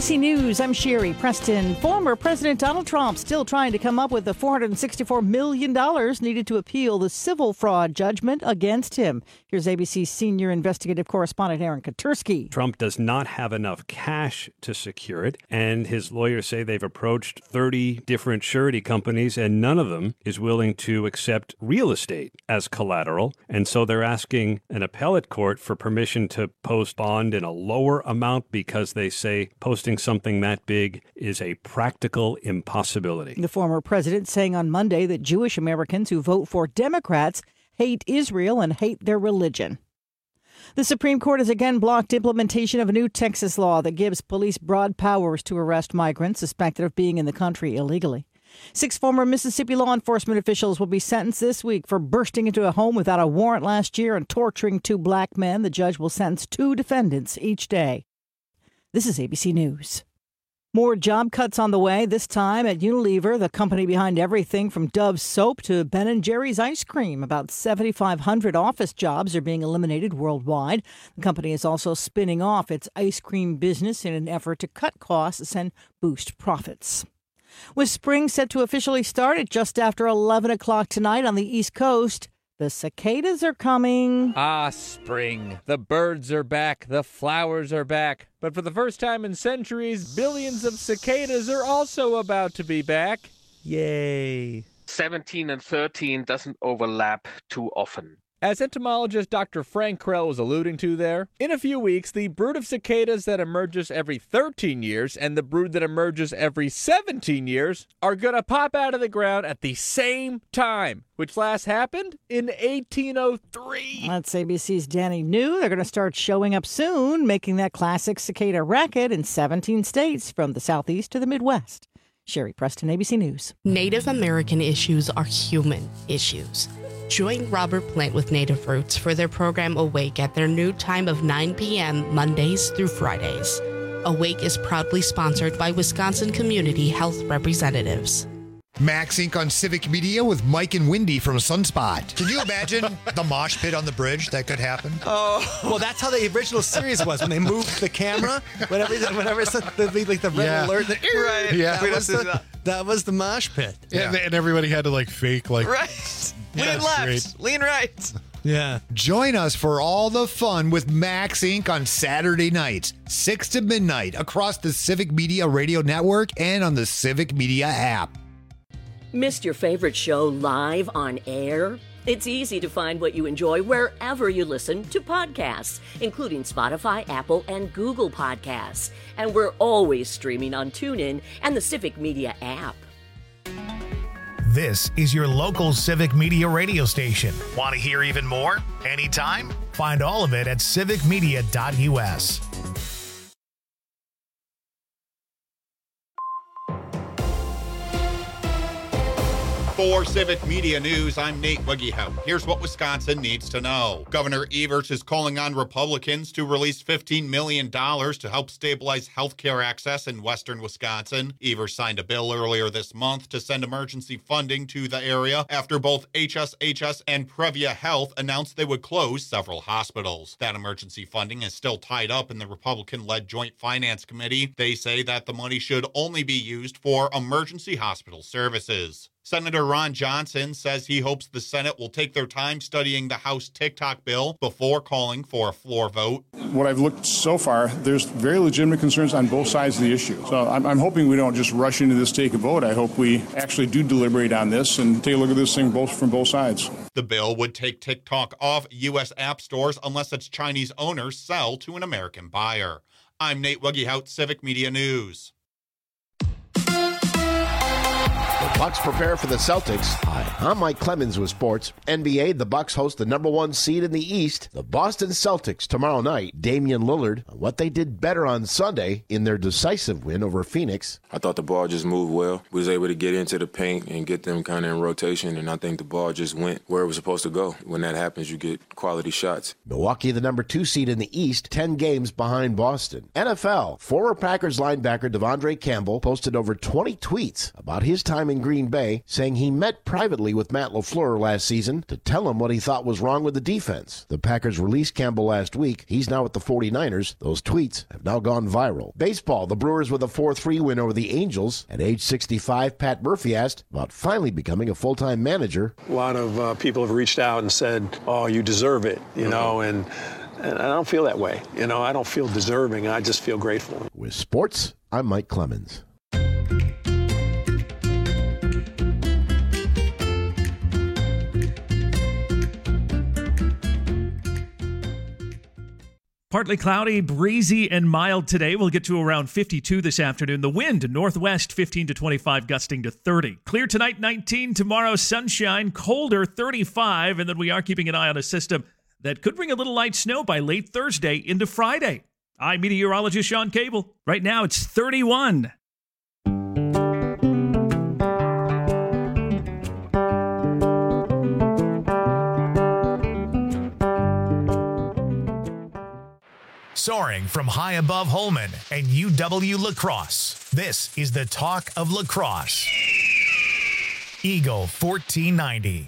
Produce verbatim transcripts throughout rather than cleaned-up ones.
C News, I'm Sherry Preston. Former President Donald Trump still trying to come up with the four hundred sixty-four million dollars needed to appeal the civil fraud judgment against him. Here's A B C senior investigative correspondent Aaron Katersky. Trump does not have enough cash to secure it, and his lawyers say they've approached thirty different surety companies, and none of them is willing to accept real estate as collateral. And so they're asking an appellate court for permission to post bond in a lower amount because they say posting something that big is a practical impossibility. The former president saying on Monday that Jewish Americans who vote for Democrats hate Israel and hate their religion. The Supreme Court has again blocked implementation of a new Texas law that gives police broad powers to arrest migrants suspected of being in the country illegally. Six former Mississippi law enforcement officials will be sentenced this week for bursting into a home without a warrant last year and torturing two black men. The judge will sentence two defendants each day. This is A B C News. More job cuts on the way, this time at Unilever, the company behind everything from Dove soap to Ben and Jerry's ice cream. About seventy-five hundred office jobs are being eliminated worldwide. The company is also spinning off its ice cream business in an effort to cut costs and boost profits. With spring set to officially start at just after eleven o'clock tonight on the East Coast, the cicadas are coming. Ah, spring. The birds are back. The flowers are back. But for the first time in centuries, billions of cicadas are also about to be back. Yay. seventeen and thirteen doesn't overlap too often. As entomologist Doctor Frank Krell was alluding to there, in a few weeks, the brood of cicadas that emerges every thirteen years and the brood that emerges every seventeen years are going to pop out of the ground at the same time, which last happened in eighteen oh three. That's A B C's Danny New. They're going to start showing up soon, making that classic cicada racket in seventeen states from the southeast to the Midwest. Sherry Preston, A B C News. Native American issues are human issues. Join Robert Plant with Native Roots for their program Awake at their new time of nine p.m. Mondays through Fridays. Awake is proudly sponsored by Wisconsin Community Health Representatives. Max Incorporated on Civic Media with Mike and Wendy from Sunspot. Can you imagine the mosh pit on the bridge that could happen? Oh, well, that's how the original series was when they moved the camera. Whenever, whenever it's the, like the red Yeah. alert, the, Right. Yeah. that, was the, that was the mosh pit. Yeah. And, and everybody had to like fake like. Right. Yeah, Lean left. great. Lean right. Yeah. Join us for all the fun with Max Incorporated on Saturday nights, six to midnight across the Civic Media Radio Network and on the Civic Media app. Missed your favorite show live on air? It's easy to find what you enjoy wherever you listen to podcasts, including Spotify, Apple, and Google Podcasts. And we're always streaming on TuneIn and the Civic Media app. This is your local Civic Media radio station. Want to hear even more? Anytime? Find all of it at civic media dot u s. For Civic Media News, I'm Nate Wiggyhout. Here's what Wisconsin needs to know. Governor Evers is calling on Republicans to release fifteen million dollars to help stabilize healthcare access in western Wisconsin. Evers signed a bill earlier this month to send emergency funding to the area after both H S H S and Previa Health announced they would close several hospitals. That emergency funding is still tied up in the Republican-led Joint Finance Committee. They say that the money should only be used for emergency hospital services. Senator Ron Johnson says he hopes the Senate will take their time studying the House TikTok bill before calling for a floor vote. What I've looked so far, there's very legitimate concerns on both sides of the issue. So I'm, I'm hoping we don't just rush into this, take a vote. I hope we actually do deliberate on this and take a look at this thing both from both sides. The bill would take TikTok off U S app stores unless its Chinese owners sell to an American buyer. I'm Nate Wiggyhout, Civic Media News. The Bucks prepare for the Celtics. Hi, I'm Mike Clemens with sports. N B A, the Bucks host the number one seed in the East, the Boston Celtics, tomorrow night. Damian Lillard, what they did better on Sunday in their decisive win over Phoenix. I thought the ball just moved well. We was able to get into the paint and get them kind of in rotation, and I think the ball just went where it was supposed to go. When that happens, you get quality shots. Milwaukee, the number two seed in the East, ten games behind Boston. N F L, former Packers linebacker Devondre Campbell posted over twenty tweets about his time in Green Bay, saying he met privately with Matt LaFleur last season to tell him what he thought was wrong with the defense. The Packers released Campbell last week. He's now with the forty-niners. Those tweets have now gone viral. Baseball, the Brewers with a four three win over the Angels. At age sixty-five, Pat Murphy asked about finally becoming a full-time manager. A lot of uh, people have reached out and said, oh, you deserve it, you know, and, and I don't feel that way. You know, I don't feel deserving. I just feel grateful. With sports, I'm Mike Clemens. Partly cloudy, breezy, and mild today. We'll get to around fifty-two this afternoon. The wind, northwest, fifteen to twenty-five, gusting to thirty. Clear tonight, nineteen. Tomorrow, sunshine. Colder, thirty-five. And then we are keeping an eye on a system that could bring a little light snow by late Thursday into Friday. I'm meteorologist Sean Cable. Right now, it's thirty-one. Soaring from high above Holman and U W La Crosse, this is the Talk of La Crosse. Eagle fourteen ninety.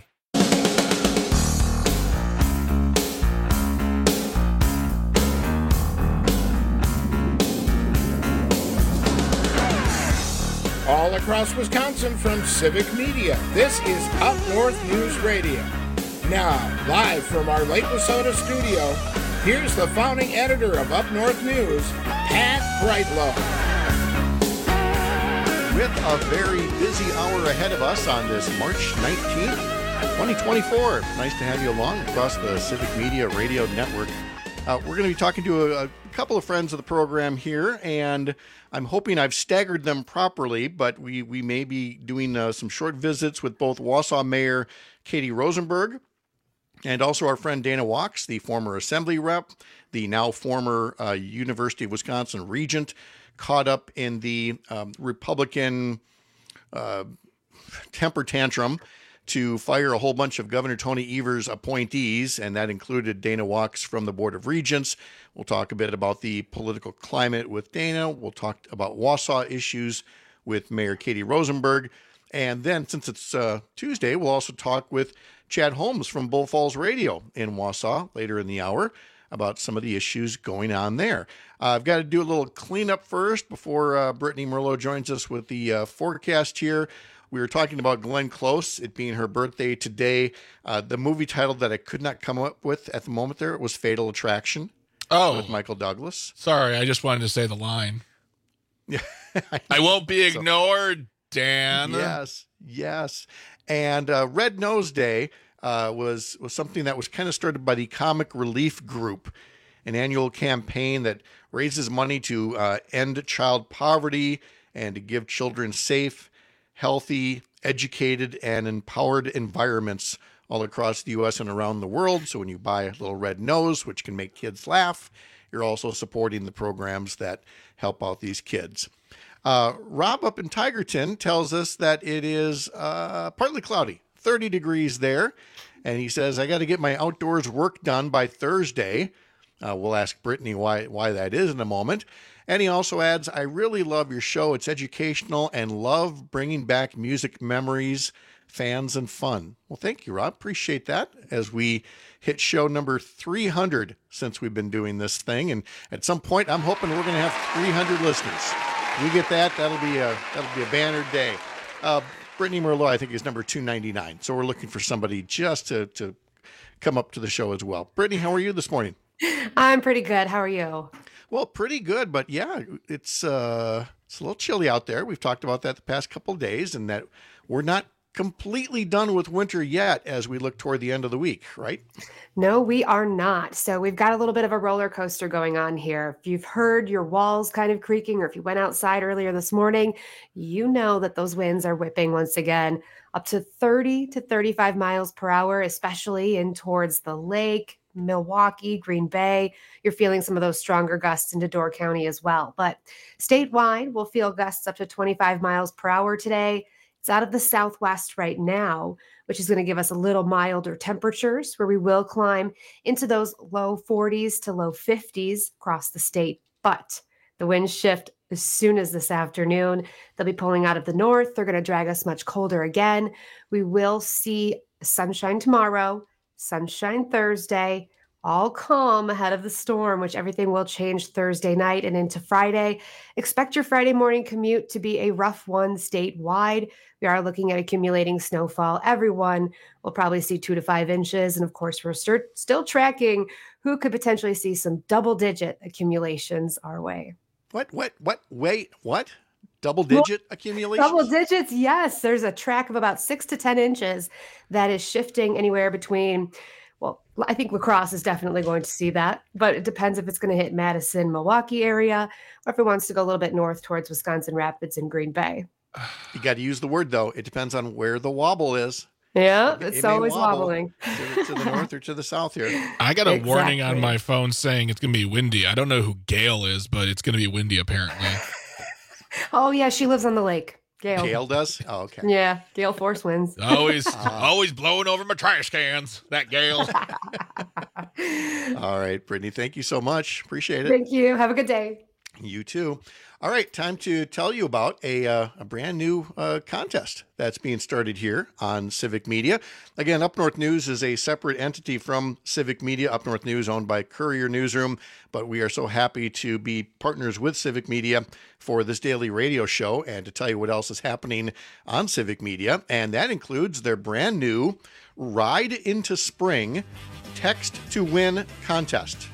All across Wisconsin from Civic Media, this is Up North News Radio. Now, live from our Lake Wissota studio, here's the founding editor of Up North News, Pat Brightlow. With a very busy hour ahead of us on this March nineteenth, twenty twenty-four. Nice to have you along across the Civic Media Radio Network. Uh, we're going to be talking to a, a couple of friends of the program here, and I'm hoping I've staggered them properly, but we, we may be doing uh, some short visits with both Wausau Mayor Katie Rosenberg and also our friend Dana Wachs, the former Assembly rep, the now former uh, University of Wisconsin regent, caught up in the um, Republican uh, temper tantrum to fire a whole bunch of Governor Tony Evers' appointees, and that included Dana Wachs from the Board of Regents. We'll talk a bit about the political climate with Dana. We'll talk about Wausau issues with Mayor Katie Rosenberg. And then, since it's uh, Tuesday, we'll also talk with Chad Holmes from Bull Falls Radio in Wausau later in the hour about some of the issues going on there. Uh, I've got to do a little cleanup first before uh, Brittany Merlot joins us with the uh, forecast here. We were talking about Glenn Close, it being her birthday today. Uh, the movie title that I could not come up with at the moment there was Fatal Attraction. Oh. With Michael Douglas. Sorry, I just wanted to say the line. Yeah. I, I won't be ignored, so, Dan. Yes, yes. And uh, Red Nose Day uh, was, was something that was kind of started by the Comic Relief Group, an annual campaign that raises money to uh, end child poverty and to give children safe, healthy, educated, and empowered environments all across the U S and around the world. So when you buy a little red nose, which can make kids laugh, you're also supporting the programs that help out these kids. Uh, Rob up in Tigerton tells us that it is uh, partly cloudy, thirty degrees there. And he says, I got to get my outdoors work done by Thursday. Uh, we'll ask Brittany why, why that is in a moment. And he also adds, I really love your show. It's educational and love bringing back music memories, fans, and fun. Well, thank you, Rob. Appreciate that as we hit show number three hundred since we've been doing this thing. And at some point, I'm hoping we're going to have three hundred listeners. We get that, that'll be a that'll be a bannered day. Uh, Brittany Merlot, I think, is number two ninety-nine. So we're looking for somebody just to, to come up to the show as well. Brittany, how are you this morning? I'm pretty good. How are you? Well, pretty good, but yeah, it's uh, it's a little chilly out there. We've talked about that the past couple of days, and that we're not completely done with winter yet as we look toward the end of the week, right? No, we are not. So we've got a little bit of a roller coaster going on here. If you've heard your walls kind of creaking, or if you went outside earlier this morning, you know that those winds are whipping once again up to thirty to thirty-five miles per hour, especially in towards the lake, Milwaukee, Green Bay. You're feeling some of those stronger gusts into Door County as well. But statewide, we'll feel gusts up to twenty-five miles per hour today. It's out of the southwest right now, which is going to give us a little milder temperatures where we will climb into those low forties to low fifties across the state. But the winds shift as soon as this afternoon. They'll be pulling out of the north. They're going to drag us much colder again. We will see sunshine tomorrow, sunshine Thursday, all calm ahead of the storm, which everything will change Thursday night and into Friday. Expect your Friday morning commute to be a rough one statewide. We are looking at accumulating snowfall. Everyone will probably see two to five inches. And of course, we're st- still tracking who could potentially see some double-digit accumulations our way. What, what, what, wait, what? Double-digit well, accumulation? Double digits, yes. There's a track of about six to ten inches that is shifting anywhere between, well, I think La Crosse is definitely going to see that, but it depends if it's going to hit Madison, Milwaukee area, or if it wants to go a little bit north towards Wisconsin Rapids and Green Bay. You got to use the word, though. It depends on where the wobble is. Yeah, it, it's it always wobble wobbling. To, to the north or to the south here. I got a Exactly. warning on my phone saying it's going to be windy. I don't know who Gail is, but it's going to be windy apparently. Oh, yeah, she lives on the lake. Gail. Gail does? Oh, okay. Yeah, Gale Force winds. Always, always blowing over my trash cans. That Gail. All right, Brittany, thank you so much. Appreciate it. Thank you. Have a good day. You too. All right, time to tell you about a, uh, a brand new uh, contest that's being started here on Civic Media. Again, Up North News is a separate entity from Civic Media. Up North News owned by Courier Newsroom, but we are so happy to be partners with Civic Media for this daily radio show and to tell you what else is happening on Civic Media. And that includes their brand new Ride into Spring Text to Win contest.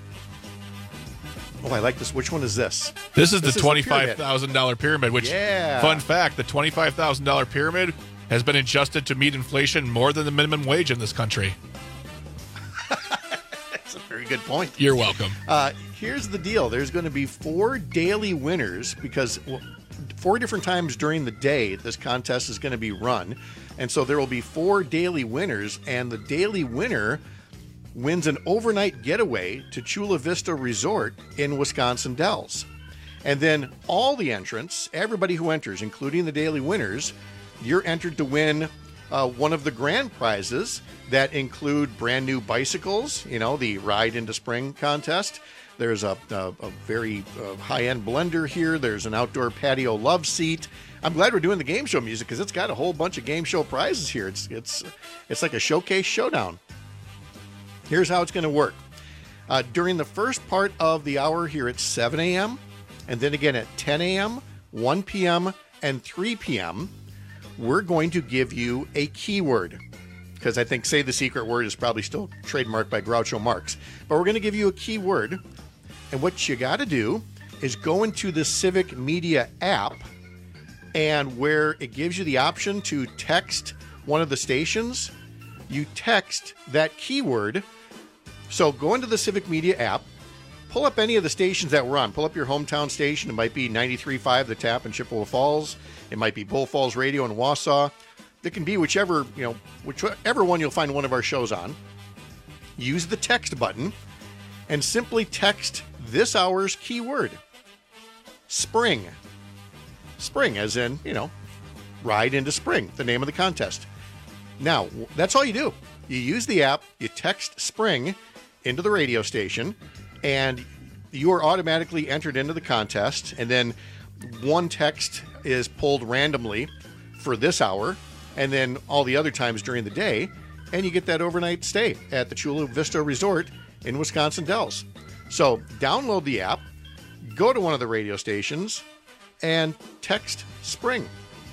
Oh, I like this. Which one is this? This is This the is twenty-five thousand dollars pyramid, which, Yeah. fun fact, the twenty-five thousand dollars pyramid has been adjusted to meet inflation more than the minimum wage in this country. That's a very good point. You're welcome. Uh, here's the deal. There's going to be four daily winners because well, four different times during the day this contest is going to be run. And so there will be four daily winners, and the daily winner wins an overnight getaway to Chula Vista Resort in Wisconsin Dells. And then all the entrants, everybody who enters, including the daily winners, you're entered to win uh, one of the grand prizes that include brand new bicycles, you know, the Ride into Spring contest. There's a, a, a very uh, high-end blender here. There's an outdoor patio love seat. I'm glad we're doing the game show music because it's got a whole bunch of game show prizes here. It's it's it's like a showcase showdown. Here's how it's going to work. Uh, during the first part of the hour here at seven a.m., and then again at ten a.m., one p.m., and three p.m., we're going to give you a keyword. Because I think Say the Secret Word is probably still trademarked by Groucho Marx. But we're going to give you a keyword. And what you got to do is go into the Civic Media app, and where it gives you the option to text one of the stations, you text that keyword. So go into the Civic Media app, pull up any of the stations that we're on. Pull up your hometown station. It might be ninety-three point five The Tap in Chippewa Falls. It might be Bull Falls Radio in Wausau. It can be whichever, you know, whichever one you'll find one of our shows on. Use the text button and simply text this hour's keyword. Spring. Spring, as in, you know, Ride into Spring, the name of the contest. Now, that's all you do. You use the app, you text Spring into the radio station, and you are automatically entered into the contest. And then one text is pulled randomly for this hour, and then all the other times during the day, and you get that overnight stay at the Chula Vista Resort in Wisconsin Dells. So download the app, go to one of the radio stations, and text Spring.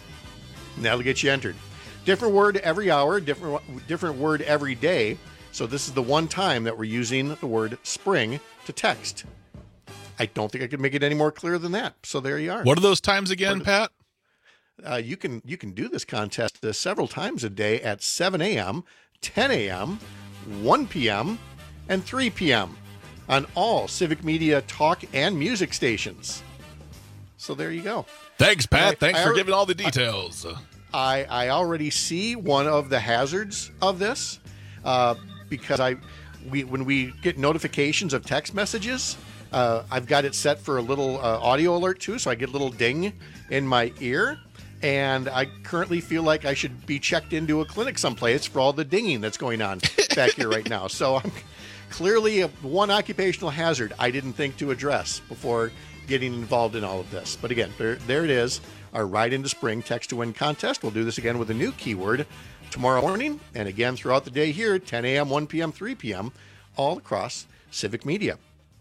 And that'll get you entered. Different word every hour, different different word every day. So this is the one time that we're using the word spring to text. I don't think I could make it any more clear than that. So there you are. What are those times again, Pat? Uh, you can you can do this contest uh, several times a day at seven a.m., ten a.m., one p.m., and three p.m. on all Civic Media talk and music stations. So there you go. Thanks, Pat. I, Thanks I, for giving all the details. I, I already see one of the hazards of this uh, because I we when we get notifications of text messages, uh, I've got it set for a little uh, audio alert too, so I get a little ding in my ear. And I currently feel like I should be checked into a clinic someplace for all the dinging that's going on back here right now. So I'm clearly a, one occupational hazard I didn't think to address before getting involved in all of this. But again, there, there it is, our Ride into Spring Text to Win contest. We'll do this again with a new keyword tomorrow morning, and again throughout the day here, ten a.m., one p.m., three p.m., all across Civic Media.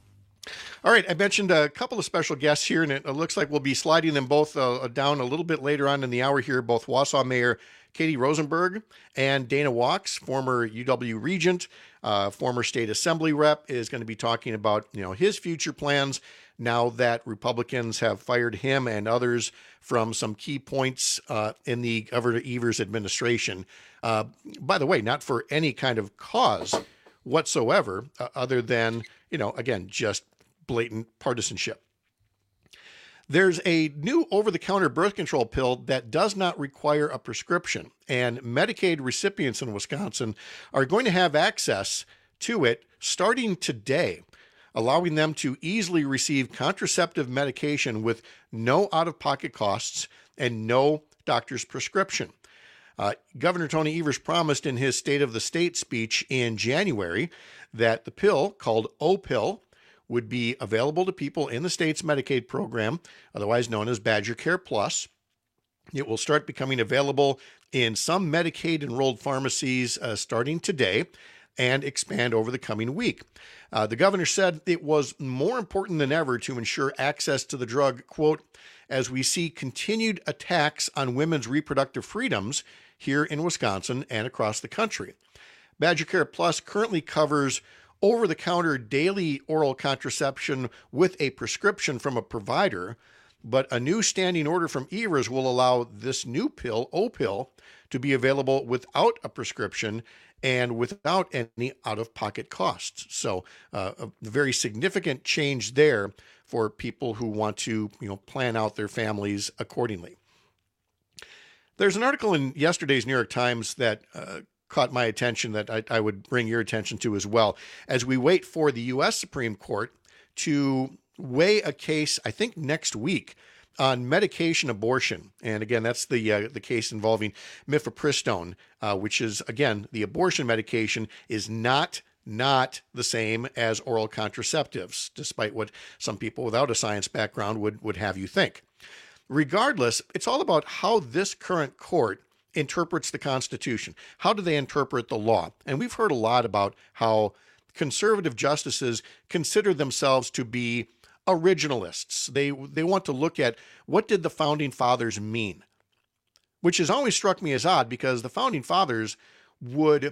All right, I mentioned a couple of special guests here, and it looks like we'll be sliding them both uh, down a little bit later on in the hour here, both Wausau Mayor Katie Rosenberg and Dana Wachs, former U W regent, uh, former state assembly rep, is going to be talking about, you know, his future plans now that Republicans have fired him and others from some key points uh, in the Governor Evers administration. Uh, by the way, not for any kind of cause whatsoever, uh, other than, you know, again, just blatant partisanship. There's a new over-the-counter birth control pill that does not require a prescription, and Medicaid recipients in Wisconsin are going to have access to it starting today, allowing them to easily receive contraceptive medication with no out-of-pocket costs and no doctor's prescription. Uh, Governor Tony Evers promised in his State of the State speech in January that the pill, called O-Pill, would be available to people in the state's Medicaid program, otherwise known as Badger Care Plus. It will start becoming available in some Medicaid-enrolled pharmacies uh, starting today and expand over the coming week. Uh, the governor said it was more important than ever to ensure access to the drug, quote, as we see continued attacks on women's reproductive freedoms here in Wisconsin and across the country. Badger Care Plus currently covers over-the-counter daily oral contraception with a prescription from a provider, but a new standing order from Evers will allow this new pill, O-Pill, to be available without a prescription and without any out-of-pocket costs. So uh, a very significant change there for people who want to, you know, plan out their families accordingly. There's an article in yesterday's New York Times that uh, caught my attention that I, I would bring your attention to as well, as we wait for the U S Supreme Court to weigh a case, I think next week, on medication abortion. And again, that's the uh, the case involving mifepristone, uh, which is, again, the abortion medication is not not the same as oral contraceptives, despite what some people without a science background would, would have you think. Regardless, it's all about how this current court interprets the Constitution. How do they interpret the law? And we've heard a lot about how conservative justices consider themselves to be originalists. They they want to look at what did the Founding Fathers mean, which has always struck me as odd because the Founding Fathers would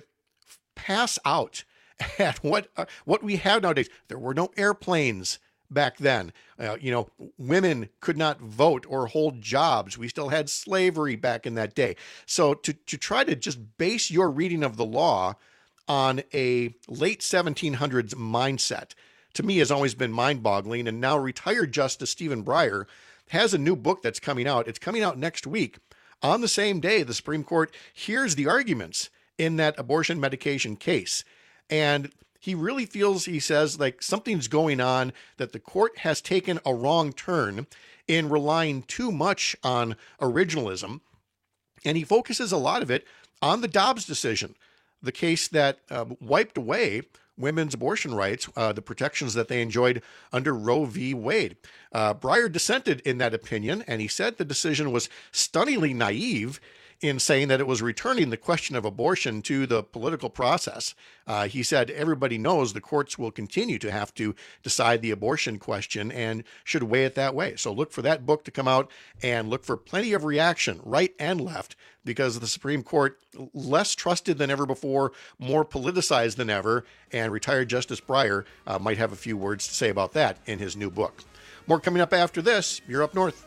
pass out at what uh, what we have nowadays. There were no airplanes back then. Uh, you know, women could not vote or hold jobs. We still had slavery back in that day. So to, to try to just base your reading of the law on a late seventeen hundreds mindset, to me, has always been mind-boggling. And now retired Justice Stephen Breyer has a new book that's coming out. It's coming out next week. On the same day, the Supreme Court hears the arguments in that abortion medication case. And he really feels, he says, like something's going on, that the court has taken a wrong turn in relying too much on originalism. And he focuses a lot of it on the Dobbs decision, the case that uh, wiped away women's abortion rights, uh, the protections that they enjoyed under Roe v. Wade. Uh, Breyer dissented in that opinion, and he said the decision was stunningly naive in saying that it was returning the question of abortion to the political process. Uh, he said everybody knows the courts will continue to have to decide the abortion question and should weigh it that way. So look for that book to come out and look for plenty of reaction, right and left, because the Supreme Court, less trusted than ever before, more politicized than ever, and retired Justice Breyer uh, might have a few words to say about that in his new book. More coming up after this. You're Up North.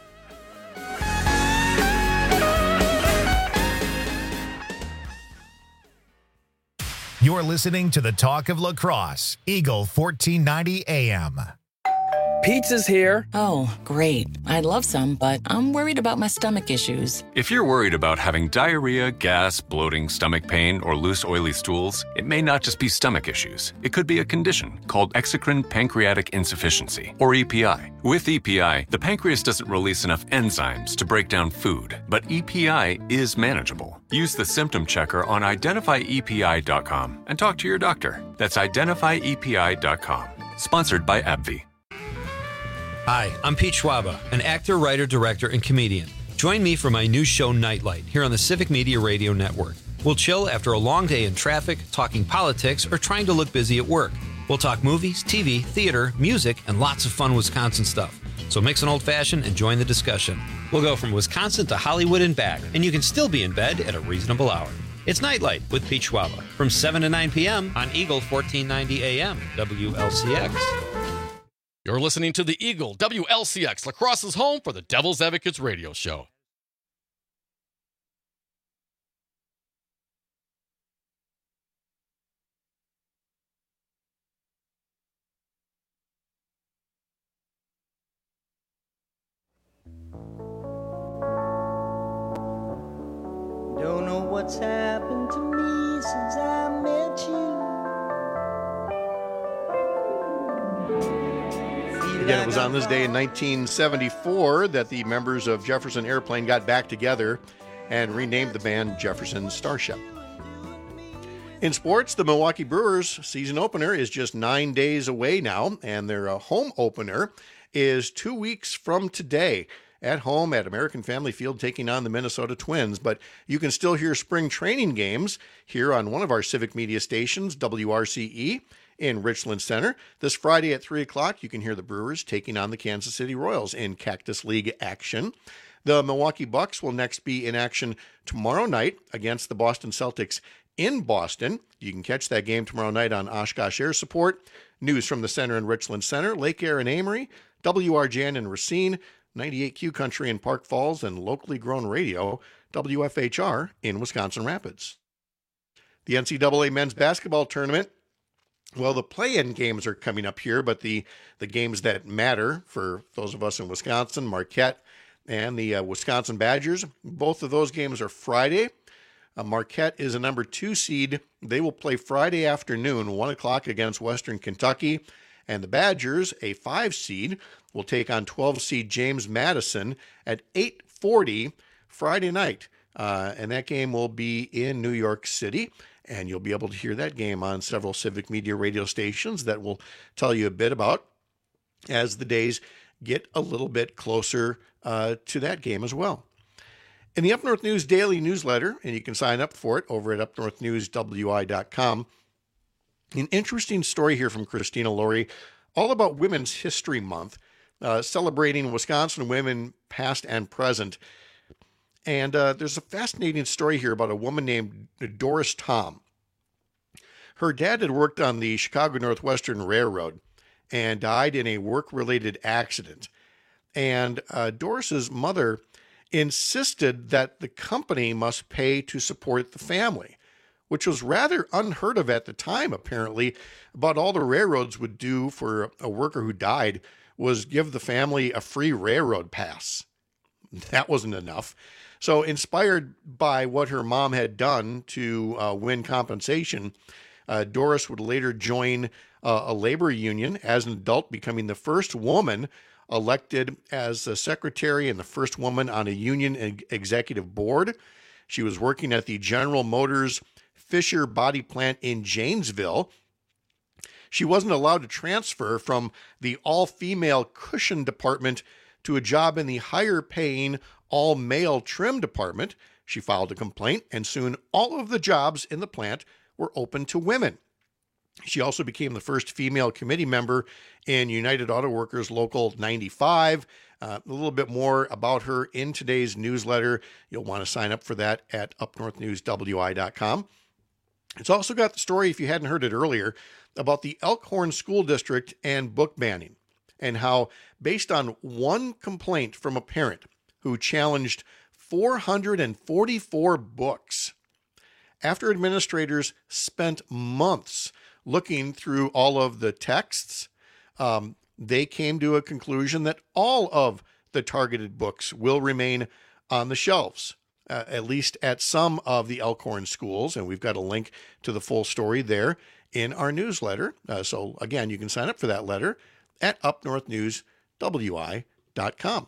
You're listening to the Talk of La Crosse, Eagle fourteen ninety A M. Pizza's here. Oh, great. I'd love some, but I'm worried about my stomach issues. If you're worried about having diarrhea, gas, bloating, stomach pain, or loose, oily stools, it may not just be stomach issues. It could be a condition called exocrine pancreatic insufficiency, or E P I. With E P I, the pancreas doesn't release enough enzymes to break down food, but E P I is manageable. Use the symptom checker on identify E P I dot com and talk to your doctor. That's identify E P I dot com. Sponsored by AbbVie. Hi, I'm Pete Schwaba, an actor, writer, director, and comedian. Join me for my new show, Nightlight, here on the Civic Media Radio Network. We'll chill after a long day in traffic, talking politics, or trying to look busy at work. We'll talk movies, T V, theater, music, and lots of fun Wisconsin stuff. So mix an old-fashioned and join the discussion. We'll go from Wisconsin to Hollywood and back, and you can still be in bed at a reasonable hour. It's Nightlight with Pete Schwaba from seven to nine p.m. on Eagle fourteen ninety A M, W L C X. You're listening to the Eagle, W L C X, La Crosse's home for the Devil's Advocates radio show. Don't know what's happened to me since I met you. Again, it was on this day in nineteen seventy-four that the members of Jefferson Airplane got back together and renamed the band Jefferson Starship. In sports, the Milwaukee Brewers season opener is just nine days away now, and their uh, home opener is two weeks from today at home at American Family Field, taking on the Minnesota Twins. But you can still hear spring training games here on one of our Civic Media stations, W R C E, in Richland Center. This Friday at three o'clock, you can hear the Brewers taking on the Kansas City Royals in Cactus League action. The Milwaukee Bucks will next be in action tomorrow night against the Boston Celtics in Boston. You can catch that game tomorrow night on Oshkosh Air Support. News from the Center in Richland Center, Lake Air and Amory, W R J N in Racine, ninety-eight Q Country in Park Falls, and locally grown radio, W F H R in Wisconsin Rapids. The N C double A men's basketball tournament, well, the play-in games are coming up here, but the, the games that matter for those of us in Wisconsin, Marquette and the uh, Wisconsin Badgers, both of those games are Friday. Uh, Marquette is a number two seed. They will play Friday afternoon, one o'clock against Western Kentucky. And the Badgers, a five seed, will take on twelve seed James Madison at eight forty Friday night. Uh, and that game will be in New York City. And you'll be able to hear that game on several Civic Media radio stations that will tell you a bit about as the days get a little bit closer uh, to that game as well. In the Up North News Daily newsletter, and you can sign up for it over at up north news w i dot com, an interesting story here from Christina Laurie, all about Women's History Month, uh, celebrating Wisconsin women past and present. And uh, there's a fascinating story here about a woman named Doris Tom. Her dad had worked on the Chicago Northwestern Railroad and died in a work-related accident. And uh, Doris's mother insisted that the company must pay to support the family, which was rather unheard of at the time, apparently. About all the railroads would do for a worker who died was give the family a free railroad pass. That wasn't enough. So inspired by what her mom had done to uh, win compensation, uh, Doris would later join uh, a labor union as an adult, becoming the first woman elected as a secretary and the first woman on a union ex- executive board. She was working at the General Motors Fisher body plant in Janesville. She wasn't allowed to transfer from the all-female cushion department to a job in the higher-paying all-male trim department. She filed a complaint, and soon all of the jobs in the plant were open to women. She also became the first female committee member in United Auto Workers Local ninety-five. Uh, a little bit more about her in today's newsletter. You'll want to sign up for that at up north news w i dot com. It's also got the story, if you hadn't heard it earlier, about the Elkhorn School District and book banning, and how, based on one complaint from a parent who challenged four hundred forty-four books, after administrators spent months looking through all of the texts, um, they came to a conclusion that all of the targeted books will remain on the shelves, uh, at least at some of the Elkhorn schools. And we've got a link to the full story there in our newsletter. Uh, so again, you can sign up for that letter at up north news w i dot com.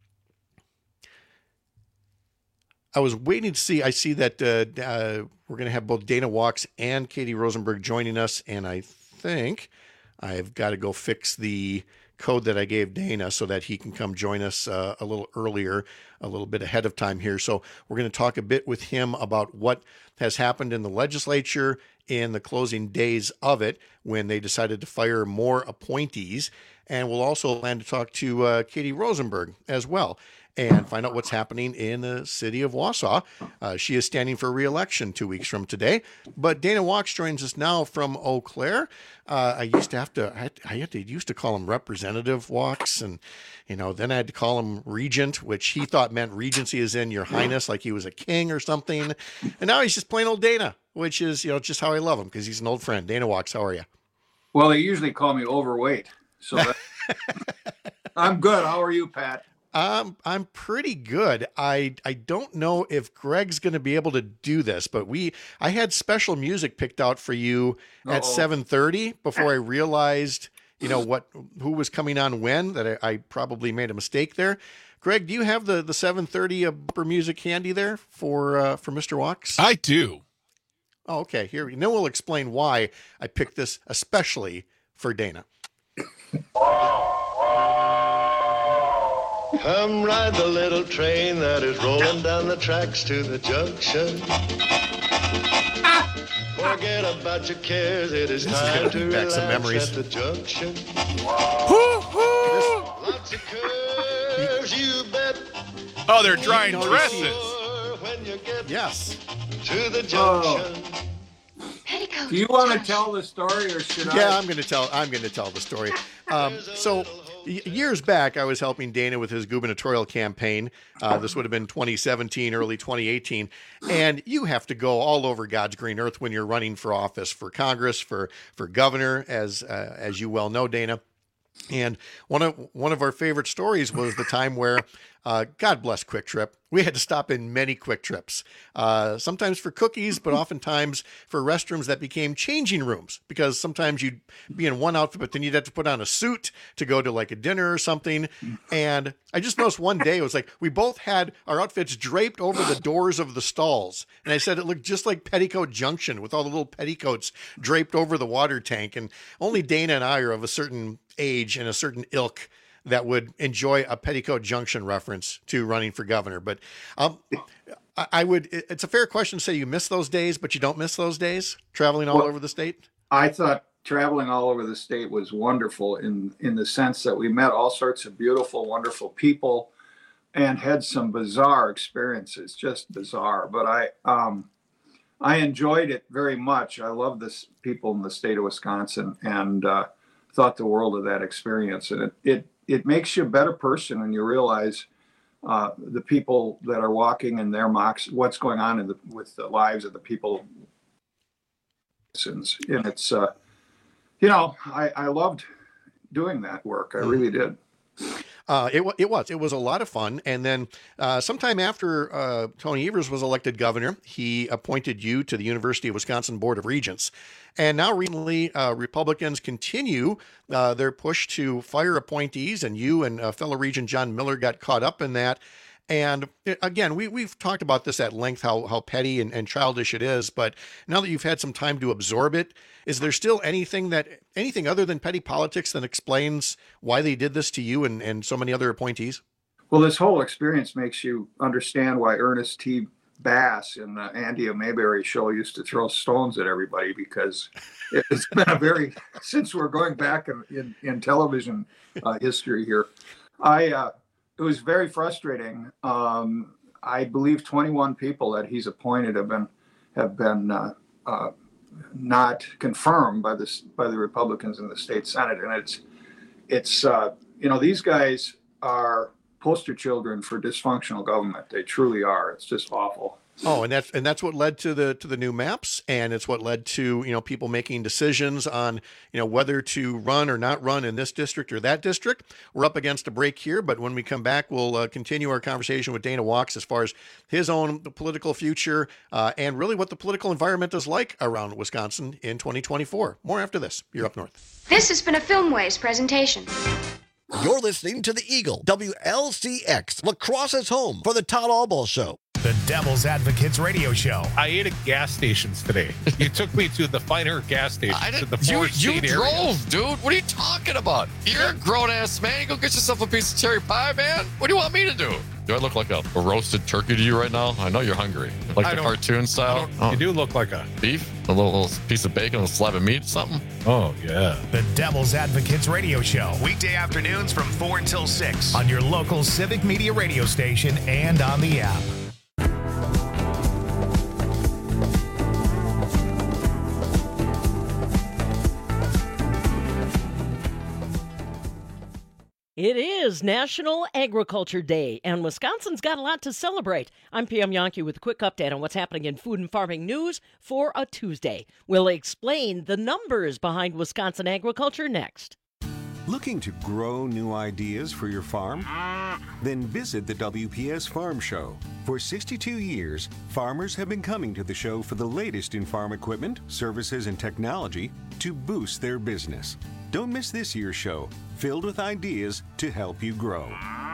I was waiting to see, I see that uh, uh, we're going to have both Dana Walks and Katie Rosenberg joining us, and I think I've got to go fix the code that I gave Dana so that he can come join us uh, a little earlier, a little bit ahead of time here. So we're going to talk a bit with him about what has happened in the legislature in the closing days of it when they decided to fire more appointees. And we'll also plan to talk to uh, Katie Rosenberg as well and find out what's happening in the city of Wausau. Uh, she is standing for re-election two weeks from today. But Dana Wachs joins us now from Eau Claire. Uh, I used to have to, I had, I had to used to call him Representative Wachs, and you know, then I had to call him Regent, which he thought meant Regency as in Your Highness, like he was a king or something. And now he's just plain old Dana, which is, you know, just how I love him because he's an old friend. Dana Wachs, how are you? Well, they usually call me overweight, so that, I'm good. How are you, Pat? Um, I'm pretty good. I I don't know if Greg's going to be able to do this, but we I had special music picked out for you Uh-oh. at seven thirty before I realized, you know, what who was coming on when, that I, I probably made a mistake there. Greg, do you have the the seven thirty bumper music handy there for uh, for Mister Wachs? I do. Oh, okay. Here, and then we'll explain why I picked this especially for Dana. Come ride the little train that is rolling down the tracks to the junction. Forget about your cares, it is This is time gonna to bring back relax some memories. at the junction. Lots of curves, you bet. Oh, they're drying You know, dresses. When you get Yes. to the junction. Do you want to tell the story, or should I? Yeah, I'm going to tell. I'm going to tell the story. Um, so, y- years back, I was helping Dana with his gubernatorial campaign. Uh, this would have been twenty seventeen, early twenty eighteen, and you have to go all over God's green earth when you're running for office, for Congress, for for governor, as uh, as you well know, Dana. And one of one of our favorite stories was the time where, uh, God bless Quick Trip, we had to stop in many Quick Trips, uh, sometimes for cookies, but oftentimes for restrooms that became changing rooms, because sometimes you'd be in one outfit, but then you'd have to put on a suit to go to like a dinner or something. And I just noticed one day, it was like we both had our outfits draped over the doors of the stalls. And I said it looked just like Petticoat Junction with all the little petticoats draped over the water tank. And only Dana and I are of a certain age and a certain ilk that would enjoy a Petticoat Junction reference to running for governor. But um, I, I would, it's a fair question to say you miss those days, but you don't miss those days traveling all Well, over the state. I thought traveling all over the state was wonderful in, in the sense that we met all sorts of beautiful, wonderful people and had some bizarre experiences, just bizarre. But I, um, I enjoyed it very much. I love this people in the state of Wisconsin, and uh, thought the world of that experience. And it, it, it makes you a better person when you realize uh, the people that are walking in their mocks, what's going on in the, with the lives of the people. And it's, uh, you know, I, I loved doing that work. I really did. Uh, it, wa- it was. It was a lot of fun. And then uh, sometime after uh, Tony Evers was elected governor, he appointed you to the University of Wisconsin Board of Regents. And now recently, uh, Republicans continue uh, their push to fire appointees, and you and uh, fellow Regent John Miller got caught up in that. And again, we, we've talked about this at length, how how petty and, and childish it is. But now that you've had some time to absorb it, is there still anything that anything other than petty politics that explains why they did this to you and, and so many other appointees? Well, this whole experience makes you understand why Ernest T. Bass in the Andy Mayberry show used to throw stones at everybody, because it's been a very, since we're going back in, in, in television uh, history here, I, uh, it was very frustrating. Um, I believe twenty-one people that he's appointed have been, have been uh, uh, not confirmed by this, by the Republicans in the state Senate. And it's, it's, uh, you know, these guys are poster children for dysfunctional government. They truly are. It's just awful. Oh, and that's and that's what led to the to the new maps, and it's what led to, you know, people making decisions on, you know, whether to run or not run in this district or that district. We're up against a break here, but when we come back, we'll uh, continue our conversation with Dana Wachs as far as his own political future uh, and really what the political environment is like around Wisconsin in twenty twenty-four. More after this. You're Up North. This has been a Filmways presentation. You're listening to the Eagle, W L C X, La Crosse's home for the Todd Albaugh Show. the Devil's Advocates radio show. I ate at gas stations today. You took me to the finer gas stations. I to the didn't, you Forest you State drove, area. dude. What are you talking about? You're a grown-ass man. You go get yourself a piece of cherry pie, man. What do you want me to do? Do I look like a, a roasted turkey to you right now? I know you're hungry. Like I the don't- cartoon style? I don't- You do look like a... Beef? A little, little piece of bacon, a slab of meat, something? Oh, yeah. The Devil's Advocates radio show. Weekday afternoons from four until six on your local Civic Media radio station and on the app. It is National Agriculture Day, and Wisconsin's got a lot to celebrate. I'm P M Yankee with a quick update on what's happening in food and farming news for a Tuesday. We'll explain the numbers behind Wisconsin agriculture next. Looking to grow new ideas for your farm? Then visit the W P S Farm Show. For sixty-two years, farmers have been coming to the show for the latest in farm equipment, services, and technology to boost their business. Don't miss this year's show, filled with ideas to help you grow.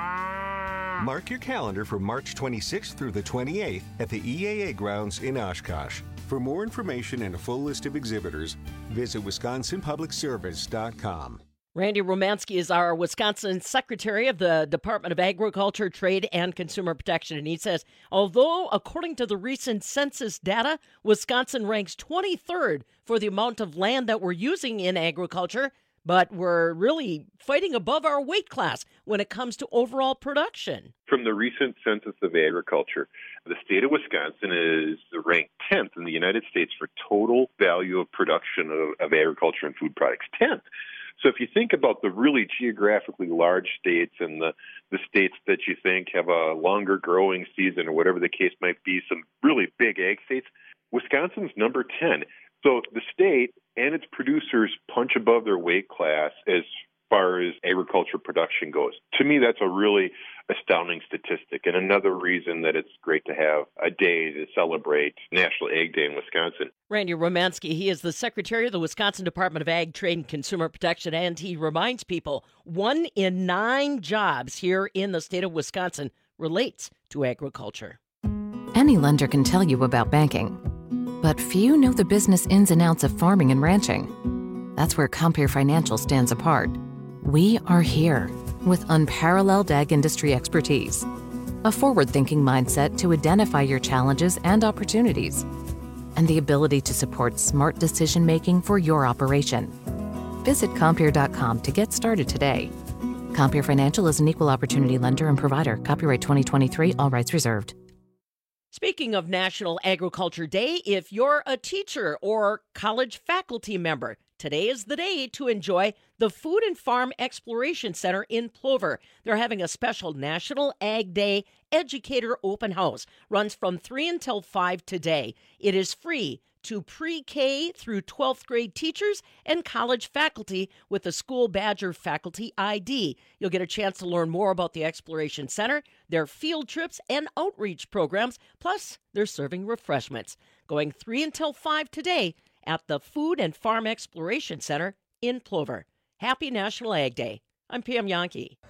Mark your calendar for March twenty-sixth through the twenty-eighth at the E A A grounds in Oshkosh. For more information and a full list of exhibitors, visit wisconsin public service dot com. Randy Romanski is our Wisconsin Secretary of the Department of Agriculture, Trade, and Consumer Protection. And he says, although according to the recent census data, Wisconsin ranks twenty-third for the amount of land that we're using in agriculture, but we're really fighting above our weight class when it comes to overall production. From the recent Census of Agriculture, the state of Wisconsin is ranked tenth in the United States for total value of production of, of agriculture and food products. tenth. So if you think about the really geographically large states and the, the states that you think have a longer growing season or whatever the case might be, some really big ag states, Wisconsin's number ten. So the state and its producers punch above their weight class as far as agriculture production goes. To me, that's a really astounding statistic, and another reason that it's great to have a day to celebrate National Ag Day in Wisconsin. Randy Romanski, he is the Secretary of the Wisconsin Department of Ag, Trade, and Consumer Protection, and he reminds people one in nine jobs here in the state of Wisconsin relates to agriculture. Any lender can tell you about banking, but few know the business ins and outs of farming and ranching. That's where Compeer Financial stands apart. We are here with unparalleled ag industry expertise, a forward-thinking mindset to identify your challenges and opportunities, and the ability to support smart decision-making for your operation. Visit Compeer dot com to get started today. Compeer Financial is an equal opportunity lender and provider. Copyright twenty twenty-three, all rights reserved. Speaking of National Agriculture Day, if you're a teacher or college faculty member, today is the day to enjoy the Food and Farm Exploration Center in Plover. They're having a special National Ag Day Educator Open House. Runs from three until five today. It is free to pre-K through twelfth grade teachers and college faculty with a School Badger faculty I D. You'll get a chance to learn more about the Exploration Center, their field trips and outreach programs, plus they're serving refreshments. Going three until five today at the Food and Farm Exploration Center in Plover. Happy National Ag Day. I'm P M Yankee.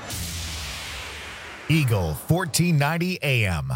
Eagle fourteen ninety A M.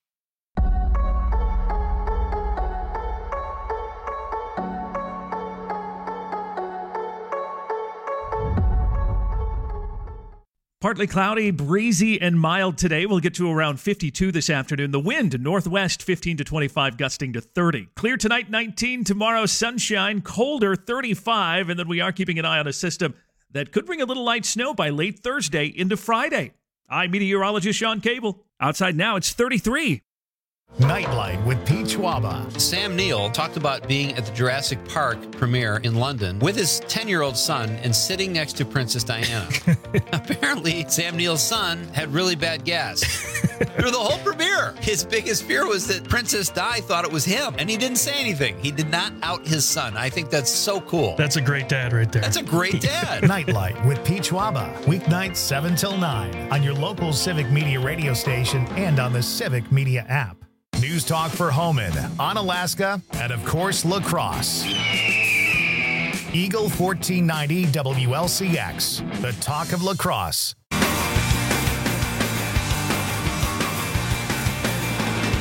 Partly cloudy, breezy, and mild today. We'll get to around fifty-two this afternoon. The wind, northwest, fifteen to twenty-five, gusting to thirty. Clear tonight, nineteen. Tomorrow, sunshine, colder, thirty-five. And then we are keeping an eye on a system that could bring a little light snow by late Thursday into Friday. I'm meteorologist Sean Cable. Outside now, it's thirty-three. Nightlight with Pete Schwaba. Sam Neill talked about being at the Jurassic Park premiere in London with his ten-year-old son and sitting next to Princess Diana. Apparently, Sam Neill's son had really bad gas through the whole premiere. His biggest fear was that Princess Di thought it was him, and he didn't say anything. He did not out his son. I think that's so cool. That's a great dad right there. That's a great dad. Nightlight with Pete Schwaba. Weeknights seven till nine on your local Civic Media radio station and on the Civic Media app. News Talk for Homan, Onalaska, and of course, La Crosse. Eagle fourteen ninety W L C X, the talk of La Crosse.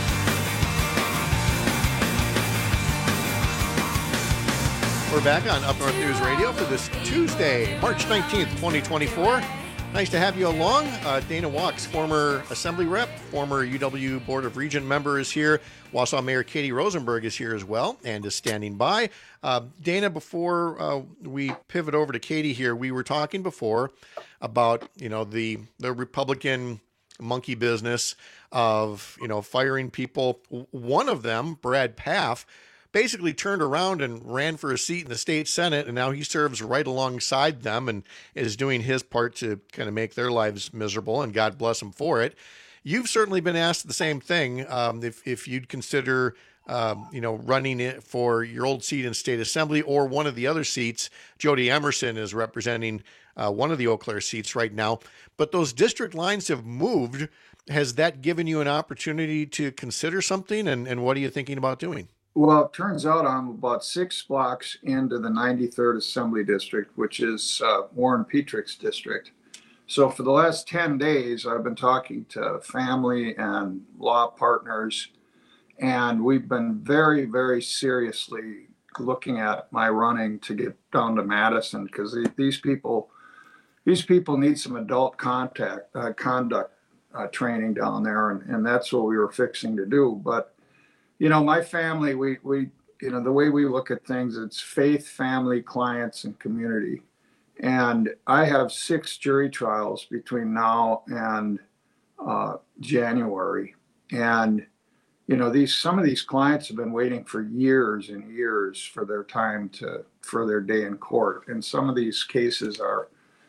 We're back on Up North News Radio for this Tuesday, March nineteenth, twenty twenty-four. Nice to have you along. Uh, Dana Walks, former Assembly rep, former U W Board of Regent member, is here. Wausau Mayor Katie Rosenberg is here as well and is standing by. Uh, Dana, before uh, we pivot over to Katie here, we were talking before about, you know, the the Republican monkey business of, you know, firing people. One of them, Brad Pfaff, basically turned around and ran for a seat in the state Senate, and now he serves right alongside them and is doing his part to kind of make their lives miserable, and God bless him for it. You've certainly been asked the same thing, um, if, if you'd consider, um, you know, running it for your old seat in state assembly or one of the other seats. Jody Emerson is representing uh, one of the Eau Claire seats right now, but those district lines have moved. Has that given you an opportunity to consider something, and, and what are you thinking about doing? Well, it turns out I'm about six blocks into the ninety-third Assembly District, which is uh, Warren Petrick's district. So for the last ten days, I've been talking to family and law partners, and we've been very, very seriously looking at my running to get down to Madison, because these people, these people need some adult contact, uh, conduct uh, training down there, and, and that's what we were fixing to do. But you know, my family, we, we, you know, the way we look at things, it's faith, family, clients, and community. And I have six jury trials between now and uh, January. And, you know, these, some of these clients have been waiting for years and years for their time to, for their day in court. And some of these cases are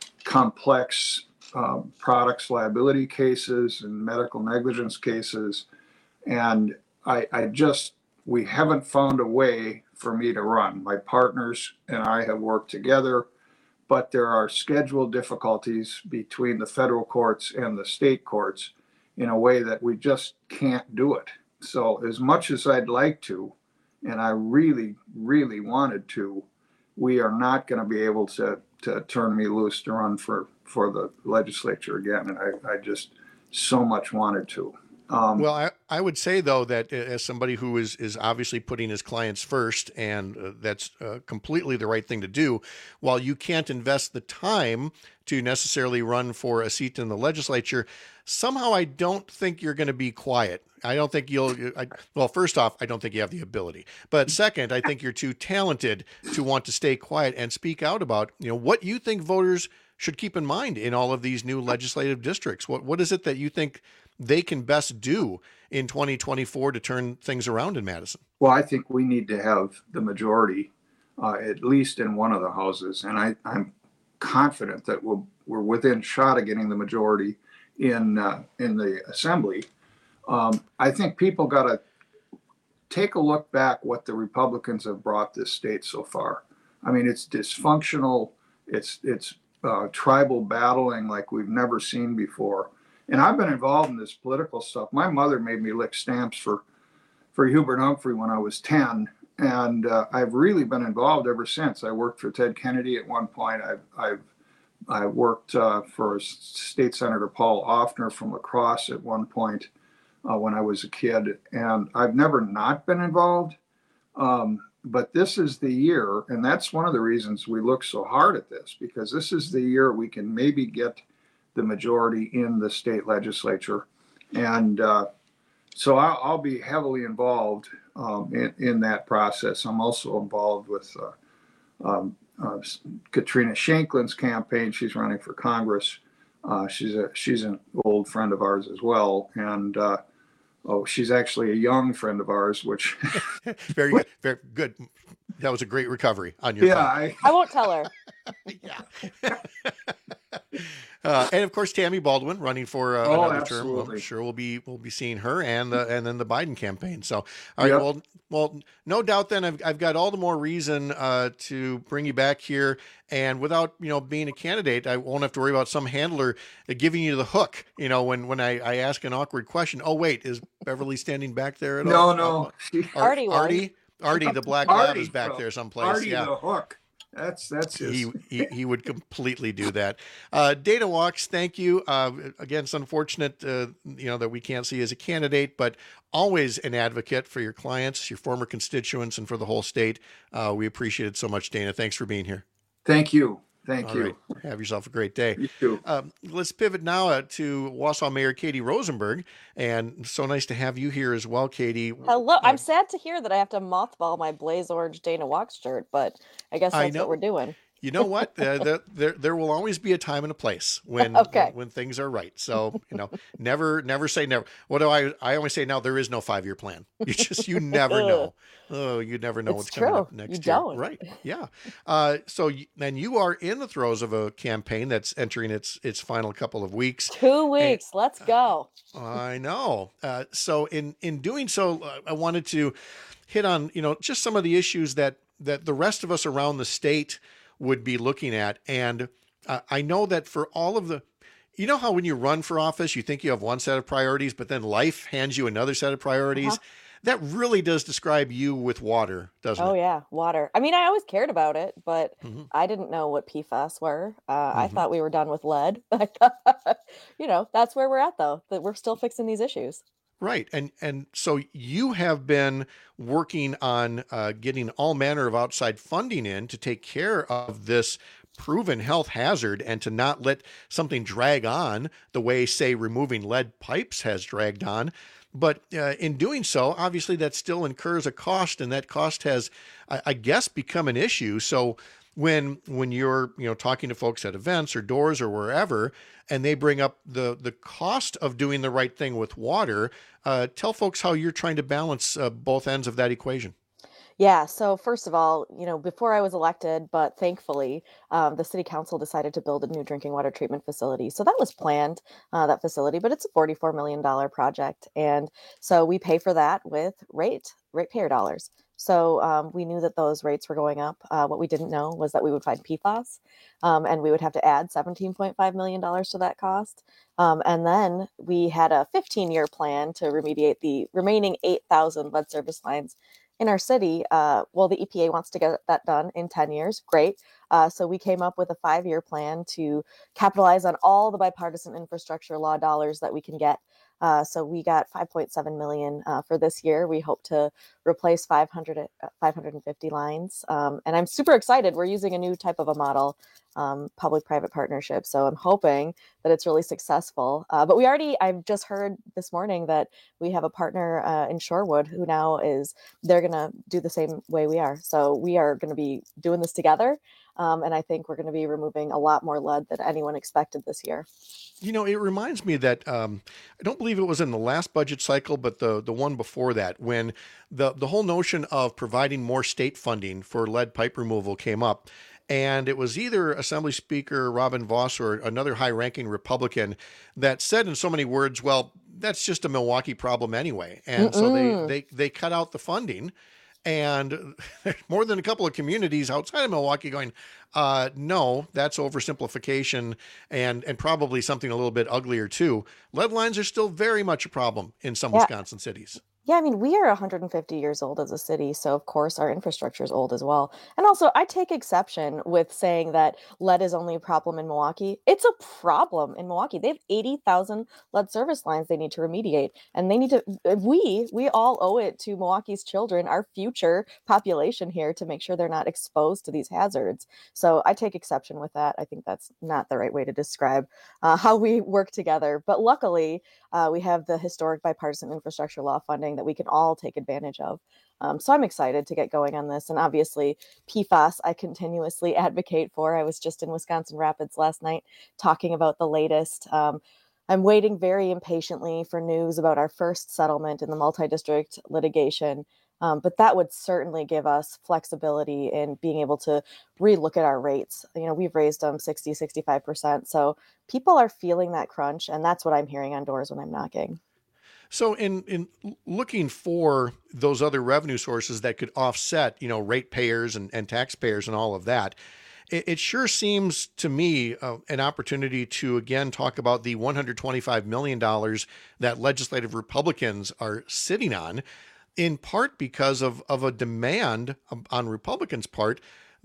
complex uh, products liability cases and medical negligence cases. And I, I just, we haven't found a way for me to run. My partners and I have worked together, but there are schedule difficulties between the federal courts and the state courts in a way that we just can't do it. So as much as I'd like to, and I really, really wanted to, we are not going to be able to, to turn me loose to run for, for the legislature again. And I, I just so much wanted to. Um, well, I, I would say, though, that as somebody who is, is obviously putting his clients first, and uh, that's uh, completely the right thing to do, while you can't invest the time to necessarily run for a seat in the legislature, somehow I don't think you're going to be quiet. I don't think you'll, I, well, first off, I don't think you have the ability. But second, I think you're too talented to want to stay quiet and speak out about, you know, what you think voters should keep in mind in all of these new legislative districts. What What is it that you think they can best do in twenty twenty-four to turn things around in Madison? Well, I think we need to have the majority, uh, at least in one of the houses. And I, I'm confident that we'll, we're within shot of getting the majority in, uh, in the assembly. Um, I think people got to take a look back what the Republicans have brought this state so far. I mean, it's dysfunctional. It's, it's uh, tribal battling like we've never seen before. And I've been involved in this political stuff. My mother made me lick stamps for, for Hubert Humphrey when I was ten. And uh, I've really been involved ever since. I worked for Ted Kennedy at one point. I've, I've I worked uh, for State Senator Paul Offner from La Crosse at one point uh, when I was a kid. And I've never not been involved. Um, but this is the year, and that's one of the reasons we look so hard at this, because this is the year we can maybe get the majority in the state legislature. And uh, so I'll, I'll be heavily involved um, in, in that process. I'm also involved with uh, um, uh, Katrina Shanklin's campaign. She's running for Congress. Uh, she's a she's an old friend of ours as well. And uh, oh, she's actually a young friend of ours, which very good, very good. That was a great recovery on your yeah, part. I, I won't tell her. yeah. Uh, and of course, Tammy Baldwin running for uh, oh, another absolutely. term. Well, I'm sure we'll be we'll be seeing her and the and then the Biden campaign. So, all right, Yep. well, well, no doubt. Then I've I've got all the more reason uh, to bring you back here, and without you know being a candidate, I won't have to worry about some handler giving you the hook. You know, when when I, I ask an awkward question. Oh wait, is Beverly standing back there at no, all? no, Oh, Ar- Artie was. Artie, Artie, the black lab Artie, is back bro. there someplace. Artie yeah. the hook. That's that's his. He, he he would completely do that. Uh, Dana Walks, thank you. Uh, again, it's unfortunate, uh, you know, that we can't see you as a candidate, but always an advocate for your clients, your former constituents, and for the whole state. Uh, we appreciate it so much, Dana. Thanks for being here. Thank you. Thank All you. right. Have yourself a great day. You too. Um, let's pivot now uh, to Wausau Mayor Katie Rosenberg, and so nice to have you here as well, Katie. Hello. I'm sad to hear that I have to mothball my blaze orange Dana Walks shirt, but I guess I that's know. what we're doing. You know what? Uh, there, there, there will always be a time and a place when, Okay. when when things are right. So you know, never, never say never. What do I? I always say now there is no five year plan. You just you never know. Oh, you never know It's what's true. coming up next You year. don't. Right? Yeah. Uh, so y- then you are in the throes of a campaign that's entering its its final couple of weeks. Two weeks. Let's go. I know. Uh, so in in doing so, uh, I wanted to hit on you know just some of the issues that that the rest of us around the state would be looking at, and uh, I know that for all of the, you know how when you run for office, you think you have one set of priorities, but then life hands you another set of priorities. Uh-huh. That really does describe you with water, doesn't Oh it? yeah, water. I mean, I always cared about it, but Mhm. I didn't know what P FAS were. Uh, I Mhm. thought we were done with lead. I thought, you know, that's where we're at, though. That we're still fixing these issues. Right. And and so you have been working on uh, getting all manner of outside funding in to take care of this proven health hazard and to not let something drag on the way, say, removing lead pipes has dragged on. But uh, in doing so, obviously that still incurs a cost, and that cost has, I, I guess, become an issue. So when when you're you know talking to folks at events or doors or wherever, and they bring up the the cost of doing the right thing with water, uh, tell folks how you're trying to balance uh, both ends of that equation. Yeah. So first of all, you know, before I was elected, but thankfully, um, the city council decided to build a new drinking water treatment facility. So that was planned, uh, that facility, but it's a forty-four million dollars project, and so we pay for that with rate ratepayer dollars. So um, we knew that those rates were going up. Uh, what we didn't know was that we would find P FAS, um, and we would have to add seventeen point five million dollars to that cost. Um, and then we had a fifteen-year plan to remediate the remaining eight thousand lead service lines in our city. Uh, well, the E P A wants to get that done in ten years. Great. Uh, so we came up with a five-year plan to capitalize on all the bipartisan infrastructure law dollars that we can get. Uh, so we got five point seven million uh, for this year. We hope to replace five hundred, uh, five hundred fifty lines. Um, and I'm super excited. We're using a new type of a model, um, public-private partnership. So I'm hoping that it's really successful. Uh, but we already, I've just heard this morning that we have a partner uh, in Shorewood who now is, they're going to do the same way we are. So we are going to be doing this together. Um, and I think we're going to be removing a lot more lead than anyone expected this year. You know, it reminds me that um, I don't believe it was in the last budget cycle, but the the one before that, when the the whole notion of providing more state funding for lead pipe removal came up. And it was either Assembly Speaker Robin Vos or another high-ranking Republican that said in so many words, well, that's just a Milwaukee problem anyway. And so Mm-mm. they, they, they cut out the funding. And more than a couple of communities outside of Milwaukee going, uh, no, that's oversimplification and, and probably something a little bit uglier too. Lead lines are still very much a problem in some Yeah. Wisconsin cities. Yeah, I mean, we are one hundred fifty years old as a city, so of course our infrastructure is old as well. And also, I take exception with saying that lead is only a problem in Milwaukee. It's a problem in Milwaukee. They have eighty thousand lead service lines they need to remediate, and they need to, we, we all owe it to Milwaukee's children, our future population here, to make sure they're not exposed to these hazards. So I take exception with that. I think that's not the right way to describe uh, how we work together. But luckily, uh, we have the historic bipartisan infrastructure law funding that we can all take advantage of. Um, so I'm excited to get going on this. And obviously, P FAS, I continuously advocate for. I was just in Wisconsin Rapids last night talking about the latest. Um, I'm waiting very impatiently for news about our first settlement in the multi-district litigation. Um, but that would certainly give us flexibility in being able to relook at our rates. You know, we've raised them sixty, sixty-five percent. So people are feeling that crunch. And that's what I'm hearing on doors when I'm knocking. So in, in looking for those other revenue sources that could offset, you know, ratepayers and, and taxpayers and all of that, it, it sure seems to me uh, an opportunity to, again, talk about the one hundred twenty-five million dollars that legislative Republicans are sitting on, in part because of, of a demand on Republicans' part that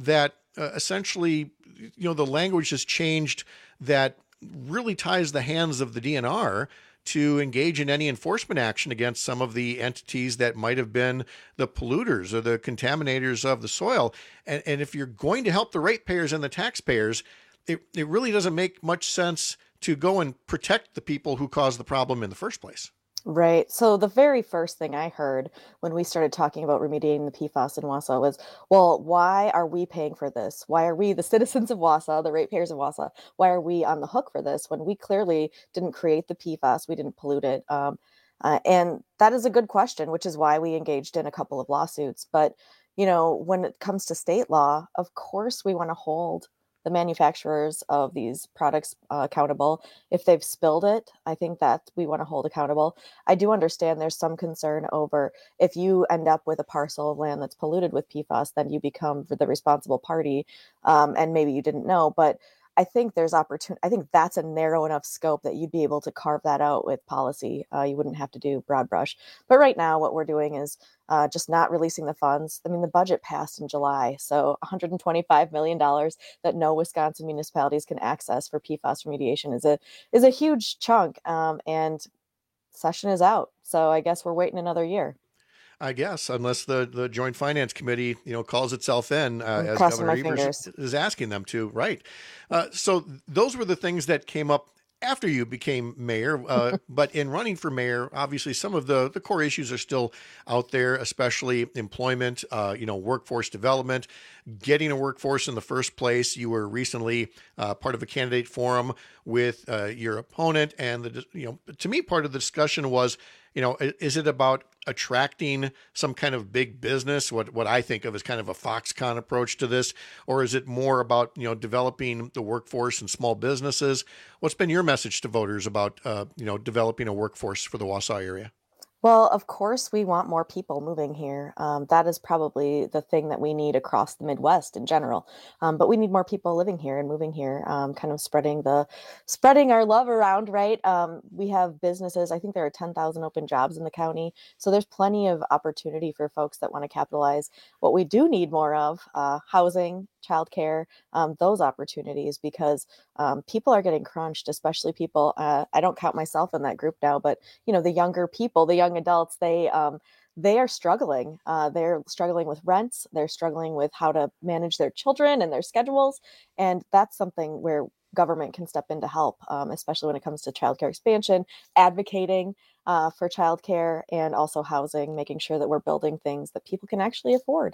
uh, essentially, you know, the language has changed that really ties the hands of the D N R to engage in any enforcement action against some of the entities that might have been the polluters or the contaminators of the soil. And, and if you're going to help the ratepayers and the taxpayers, it, it really doesn't make much sense to go and protect the people who caused the problem in the first place. Right. So the very first thing I heard when we started talking about remediating the P FAS in Wausau was, well, why are we paying for this? Why are we, the citizens of Wausau, the ratepayers of Wausau, why are we on the hook for this when we clearly didn't create the P FAS, we didn't pollute it? Um, uh, and that is a good question, which is why we engaged in a couple of lawsuits. But, you know, when it comes to state law, of course we want to hold the manufacturers of these products uh, accountable. If they've spilled it, I think that we want to hold accountable. I do understand there's some concern over if you end up with a parcel of land that's polluted with P FAS, then you become the responsible party, um, and maybe you didn't know. But I think there's opportunity. I think that's a narrow enough scope that you'd be able to carve that out with policy. Uh, you wouldn't have to do broad brush. But right now, what we're doing is uh, just not releasing the funds. I mean, the budget passed in July, so one hundred twenty-five million dollars that no Wisconsin municipalities can access for P FAS remediation is a is a huge chunk. Um, and session is out, so I guess we're waiting another year. I guess, unless the, the Joint Finance Committee, you know, calls itself in, uh, as crossing Governor my Evers fingers. is asking them to, right? Uh, so those were the things that came up after you became mayor. Uh, but in running for mayor, obviously some of the, the core issues are still out there, especially employment, uh, you know, workforce development, getting a workforce in the first place. You were recently uh, part of a candidate forum with uh, your opponent, and the, you know, to me, part of the discussion was, you know, is it about attracting some kind of big business, what what I think of as kind of a Foxconn approach to this, or is it more about, you know, developing the workforce and small businesses? What's been your message to voters about, uh, you know, developing a workforce for the Wausau area? Well, of course, we want more people moving here. Um, that is probably the thing that we need across the Midwest in general. Um, but we need more people living here and moving here, um, kind of spreading the spreading our love around, right? Um, we have businesses. I think there are ten thousand open jobs in the county. So there's plenty of opportunity for folks that want to capitalize. What we do need more of, uh, housing, childcare, um, those opportunities, because um, people are getting crunched, especially people, uh, I don't count myself in that group now, but, you know, the younger people, the young adults, they um, they are struggling. Uh, they're struggling with rents. They're struggling with how to manage their children and their schedules. And that's something where government can step in to help, um, especially when it comes to childcare expansion, advocating uh, for childcare, and also housing, making sure that we're building things that people can actually afford.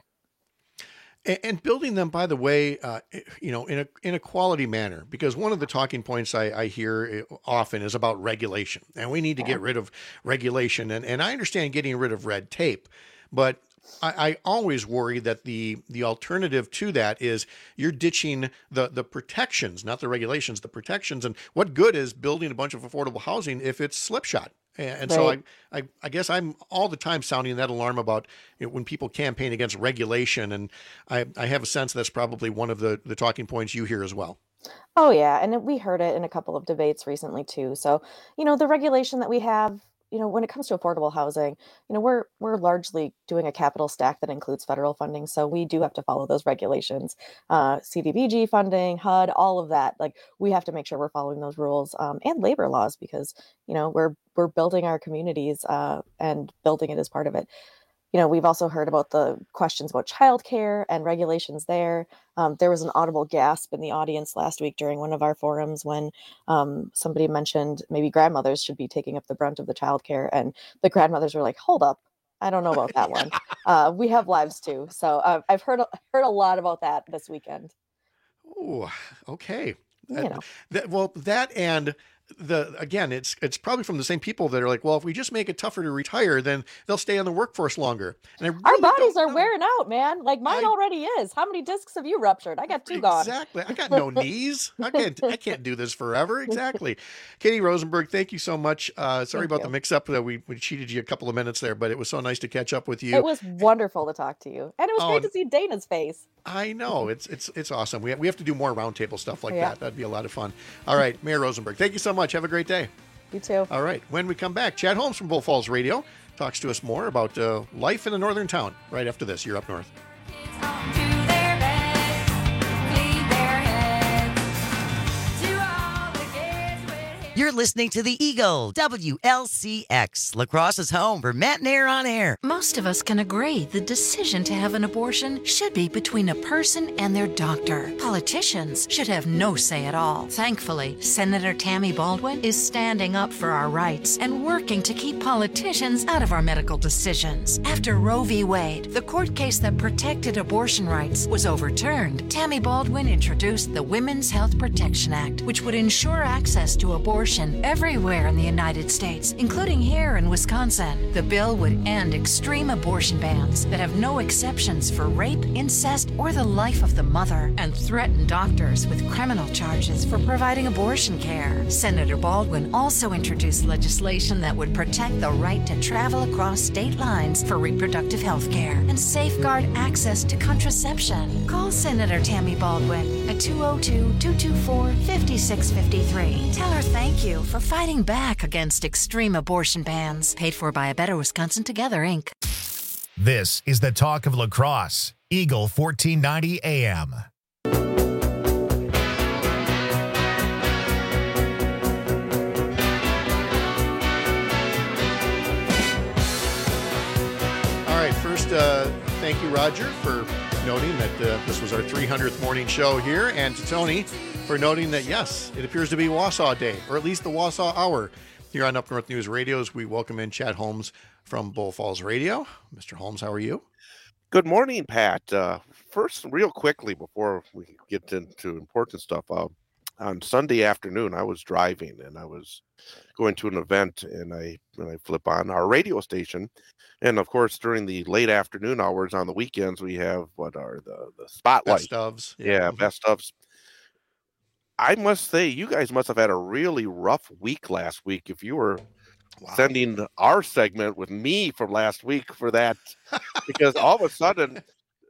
And building them, by the way, uh, you know, in a in a quality manner, because one of the talking points I, I hear often is about regulation, and we need to get rid of regulation. And, and I understand getting rid of red tape, but I, I always worry that the the alternative to that is you're ditching the the protections, not the regulations, the protections. And what good is building a bunch of affordable housing if it's slipshod? And so I, I, I guess I'm all the time sounding that alarm about, you know, when people campaign against regulation. And I, I have a sense that's probably one of the, the talking points you hear as well. Oh, yeah. And we heard it in a couple of debates recently, too. So, you know, the regulation that we have, you know, when it comes to affordable housing, you know, we're we're largely doing a capital stack that includes federal funding. So we do have to follow those regulations, uh, C D B G funding, H U D, all of that. Like, we have to make sure we're following those rules, um, and labor laws, because, you know, we're we're building our communities uh, and building it as part of it. You know, we've also heard about the questions about childcare and regulations there. Um, there was an audible gasp in the audience last week during one of our forums when um, somebody mentioned maybe grandmothers should be taking up the brunt of the childcare, and the grandmothers were like, "Hold up, I don't know about that one. Uh, we have lives too." So uh, I've heard heard a lot about that this weekend. Oh, okay. You That- know. that, well, that and the again, it's it's probably from the same people that are like, well, if we just make it tougher to retire, then they'll stay on the workforce longer. And I Our really bodies don't are wearing out, man. Like mine already is. How many discs have you ruptured? I got two gone. Exactly. I got no knees. I can't. I can't do this forever. Exactly. Katie Rosenberg, thank you so much. Uh, sorry Thank about you. the mix-up. That we, we cheated you a couple of minutes there, but it was so nice to catch up with you. It was wonderful to talk to you, and it was Oh, great to see Dana's face. I know it's it's it's awesome. We have, we have to do more roundtable stuff like Yeah. that. That'd be a lot of fun. All right, Mayor Rosenberg, thank you so much. Have a great day. You too. All right. When we come back, Chad Holmes from Bull Falls Radio talks to us more about uh, life in a northern town. Right after this, you're up north. You're listening to the Eagle, W L C X, La Crosse's home for Matt and Air on Air. Most of us can agree the decision to have an abortion should be between a person and their doctor. Politicians should have no say at all. Thankfully, Senator Tammy Baldwin is standing up for our rights and working to keep politicians out of our medical decisions. After Roe v. Wade, the court case that protected abortion rights, was overturned, Tammy Baldwin introduced the Women's Health Protection Act, which would ensure access to abortion everywhere in the United States, including here in Wisconsin. The bill would end extreme abortion bans that have no exceptions for rape, incest, or the life of the mother, and threaten doctors with criminal charges for providing abortion care. Senator Baldwin also introduced legislation that would protect the right to travel across state lines for reproductive health care and safeguard access to contraception. Call Senator Tammy Baldwin at two oh two, two two four, five six five three. Tell her thank you for fighting back against extreme abortion bans. Paid for by A Better Wisconsin Together, Incorporated. This is the talk of La Crosse, Eagle fourteen ninety A M. All right, first, uh, thank you, Roger, for noting that uh, this was our three hundredth morning show here, and to Tony for noting that, yes, it appears to be Wausau Day, or at least the Wausau Hour. Here on Up North News Radios, we welcome in Chad Holmes from Bull Falls Radio. Mister Holmes, how are you? Good morning, Pat. Uh, first, real quickly, before we get into important stuff, uh, on Sunday afternoon, I was driving, and I was going to an event, and I, and I flip on our radio station. And, of course, during the late afternoon hours on the weekends, we have what are the, the spotlight. Best ofs. Yeah, yeah best ofs. I must say, you guys must have had a really rough week last week if you were wow. sending our segment with me from last week for that, because all of a sudden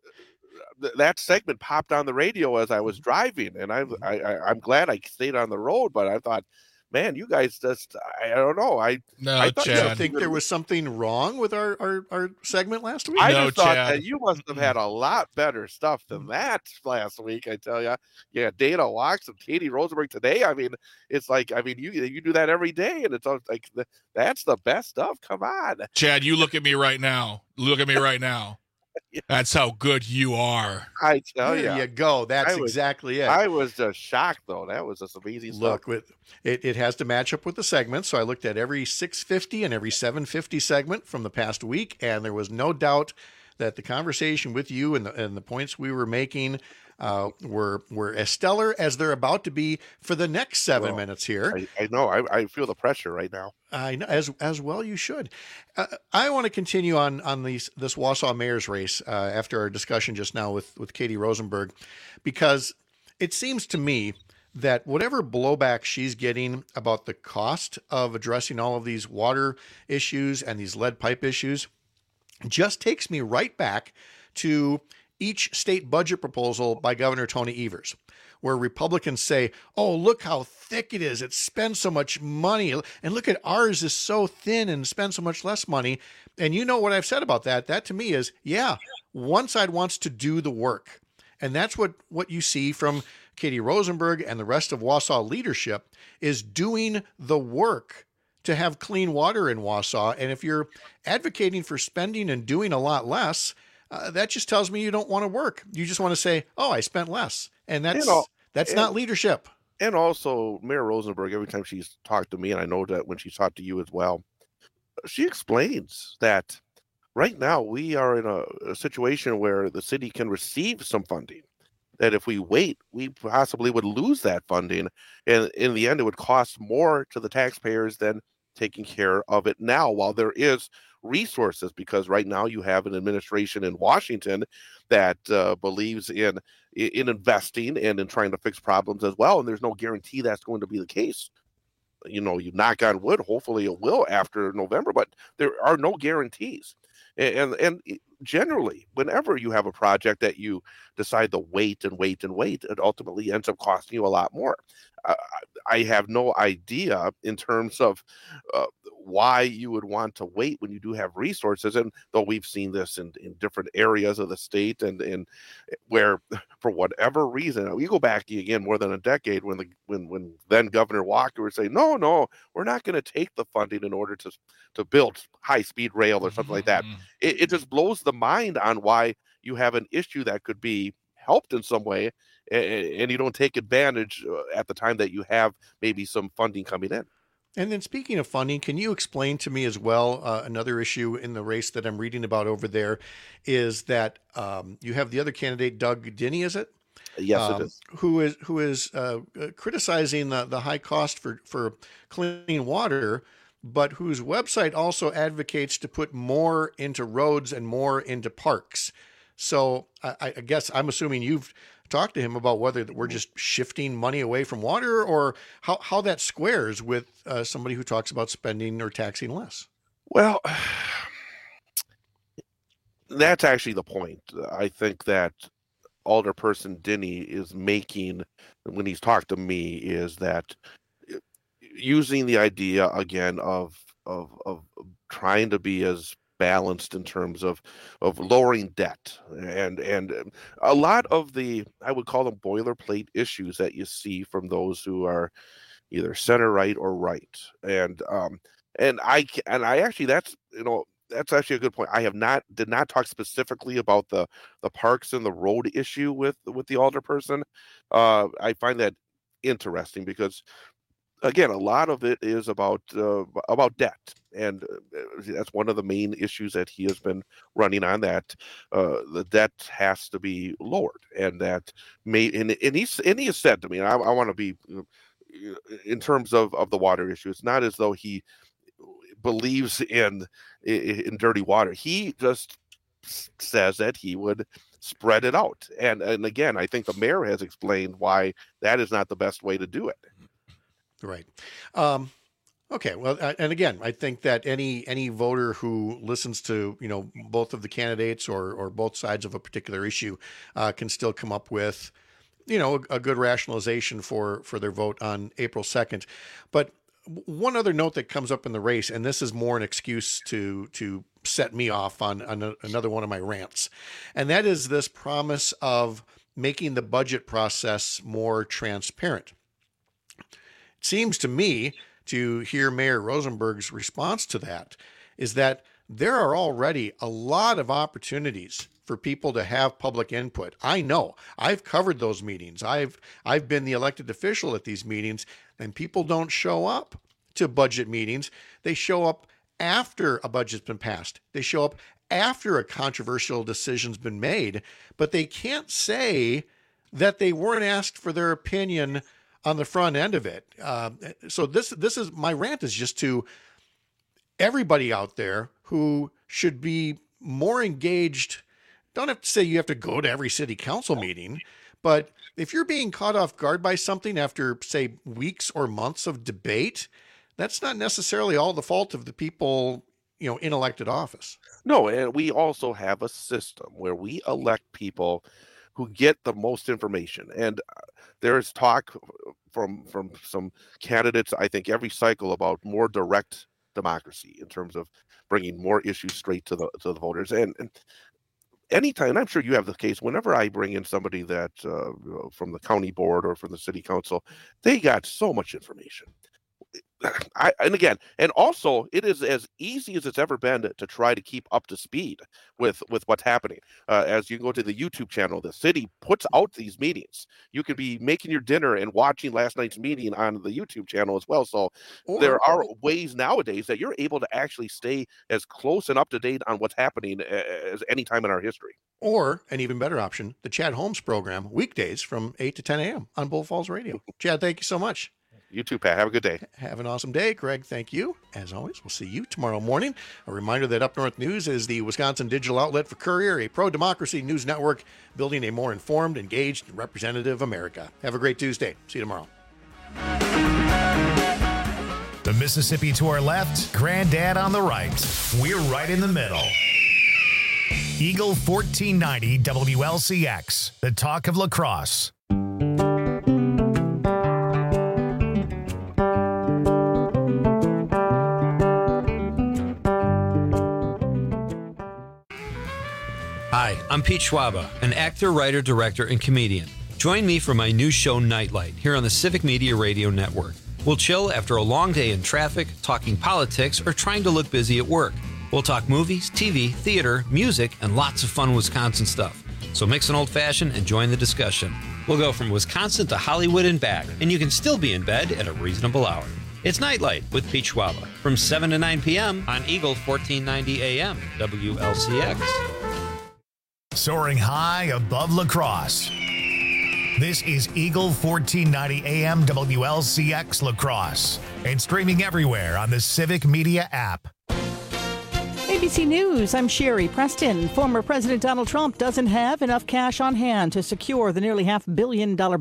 th- that segment popped on the radio as I was driving, and I, I, I, I'm glad I stayed on the road, but I thought, man, you guys just, I, I don't know. I, no, I thought Chad. You think there was something wrong with our, our, our segment last week? I no, just thought Chad. that you must have had a lot better stuff than that last week. I tell you, yeah, Dana Walks and Katie Rosenberg today. I mean, it's like, I mean, you you do that every day, and it's like, that's the best stuff. Come on. Chad, you look at me right now. Look at me right now. That's how good you are. I tell you. There you go. That's was, exactly it. I was just shocked, though. That was just amazing stuff. Look, with, it, it has to match up with the segment. So I looked at every six fifty and every seven fifty segment from the past week, and there was no doubt that the conversation with you and the, and the points we were making uh, were were as stellar as they're about to be for the next seven well, minutes here. I, I know. I, I feel the pressure right now. I know, as as well you should. Uh, I want to continue on on these this Wausau mayor's race uh, after our discussion just now with with Katie Rosenberg, because it seems to me that whatever blowback she's getting about the cost of addressing all of these water issues and these lead pipe issues just takes me right back to each state budget proposal by Governor Tony Evers, where Republicans say, oh, look how thick it is. It spends so much money. And look at ours is so thin and spends so much less money. And you know what I've said about that? That to me is, yeah, one side wants to do the work. And that's what, what you see from Katie Rosenberg and the rest of Wausau leadership is doing the work to have clean water in Wausau. And if you're advocating for spending and doing a lot less, uh, that just tells me you don't want to work. You just want to say, oh, I spent less. And that's, you know, that's and, not leadership. And also Mayor Rosenberg, every time she's talked to me, and I know that when she's talked to you as well, she explains that right now we are in a, a situation where the city can receive some funding. That if we wait, we possibly would lose that funding. And in the end, it would cost more to the taxpayers than taking care of it now, while there is resources, because right now you have an administration in Washington that uh, believes in in investing and in trying to fix problems as well. And there's no guarantee that's going to be the case. You know, you knock on wood, hopefully it will after November, but there are no guarantees. And, and, and generally, whenever you have a project that you decide to wait and wait and wait, it ultimately ends up costing you a lot more. Uh, I have no idea in terms of uh, why you would want to wait when you do have resources. And though we've seen this in, in different areas of the state and, and where, for whatever reason, we go back again more than a decade when the when when then Governor Walker would say, no, no, we're not going to take the funding in order to to build high-speed rail or something like that. It, it just blows the mind on why you have an issue that could be helped in some way, and, and you don't take advantage at the time that you have maybe some funding coming in. And then speaking of funding, can you explain to me as well, uh, another issue in the race that I'm reading about over there is that um, you have the other candidate, Doug Denny, is it? Yes, um, it is. Who is who is uh, criticizing the, the high cost for, for clean water, but whose website also advocates to put more into roads and more into parks. So I, I guess I'm assuming you've talked to him about whether we're just shifting money away from water, or how, how that squares with uh, somebody who talks about spending or taxing less. Well, that's actually the point. I think that Alderperson Denny is making, when he's talked to me, is that using the idea again of of of trying to be as balanced in terms of of lowering debt and and a lot of the, I would call them boilerplate issues that you see from those who are either center right or right. And um and I and I actually that's you know that's actually a good point. I have not did not talk specifically about the the parks and the road issue with with the alderperson. Uh, I find that interesting because, again, a lot of it is about uh, about debt, and uh, that's one of the main issues that he has been running on. That uh, the debt has to be lowered, and that may and, and he's and he has said to me, and I, I want to be in terms of of the water issue. It's not as though he believes in in dirty water. He just says that he would spread it out, and and again, I think the mayor has explained why that is not the best way to do it. Right. Um, okay. Well, and again, I think that any any voter who listens to you know both of the candidates or or both sides of a particular issue uh, can still come up with you know a, a good rationalization for for their vote on April second. But one other note that comes up in the race, and this is more an excuse to to set me off on, on a, another one of my rants, and that is this promise of making the budget process more transparent. It seems to me, to hear Mayor Rosenberg's response to that, is that there are already a lot of opportunities for people to have public input. I know. I've covered those meetings. I've I've been the elected official at these meetings, and people don't show up to budget meetings. They show up after a budget's been passed. They show up after a controversial decision's been made, but they can't say that they weren't asked for their opinion on the front end of it. Uh, so this this is my rant is just to everybody out there who should be more engaged. Don't have to say you have to go to every city council meeting, but if you're being caught off guard by something after, say, weeks or months of debate, that's not necessarily all the fault of the people, you know, in elected office. No, and we also have a system where we elect people who get the most information. And there's talk from from some candidates, I think, every cycle about more direct democracy in terms of bringing more issues straight to the to the voters. And, and anytime, and I'm sure you have the case, whenever I bring in somebody that uh, from the county board or from the city council, they got so much information. I, and again, and also it is as easy as it's ever been to, to try to keep up to speed with, with what's happening. Uh, as you go to the YouTube channel, the city puts out these meetings. You could be making your dinner and watching last night's meeting on the YouTube channel as well. So or, there are ways nowadays that you're able to actually stay as close and up to date on what's happening as any time in our history. Or an even better option, the Chad Holmes program, weekdays from eight to ten a.m. on Bull Falls Radio. Chad, thank you so much. You too, Pat. Have a good day. Have an awesome day, Greg. Thank you. As always, we'll see you tomorrow morning. A reminder that Up North News is the Wisconsin digital outlet for Courier, a pro-democracy news network building a more informed, engaged, and representative America. Have a great Tuesday. See you tomorrow. The Mississippi to our left, Granddad on the right. We're right in the middle. Eagle fourteen ninety W L C X, the talk of La Crosse. Hi, I'm Pete Schwaba, an actor, writer, director, and comedian. Join me for my new show, Nightlight, here on the Civic Media Radio Network. We'll chill after a long day in traffic, talking politics, or trying to look busy at work. We'll talk movies, T V, theater, music, and lots of fun Wisconsin stuff. So mix an old-fashioned and join the discussion. We'll go from Wisconsin to Hollywood and back, and you can still be in bed at a reasonable hour. It's Nightlight with Pete Schwaba from seven to nine p.m. on Eagle fourteen ninety A M W L C X. Soaring high above La Crosse. This is Eagle fourteen ninety A M W L C X La Crosse and streaming everywhere on the Civic Media app. A B C News, I'm Sherry Preston. Former President Donald Trump doesn't have enough cash on hand to secure the nearly half billion dollar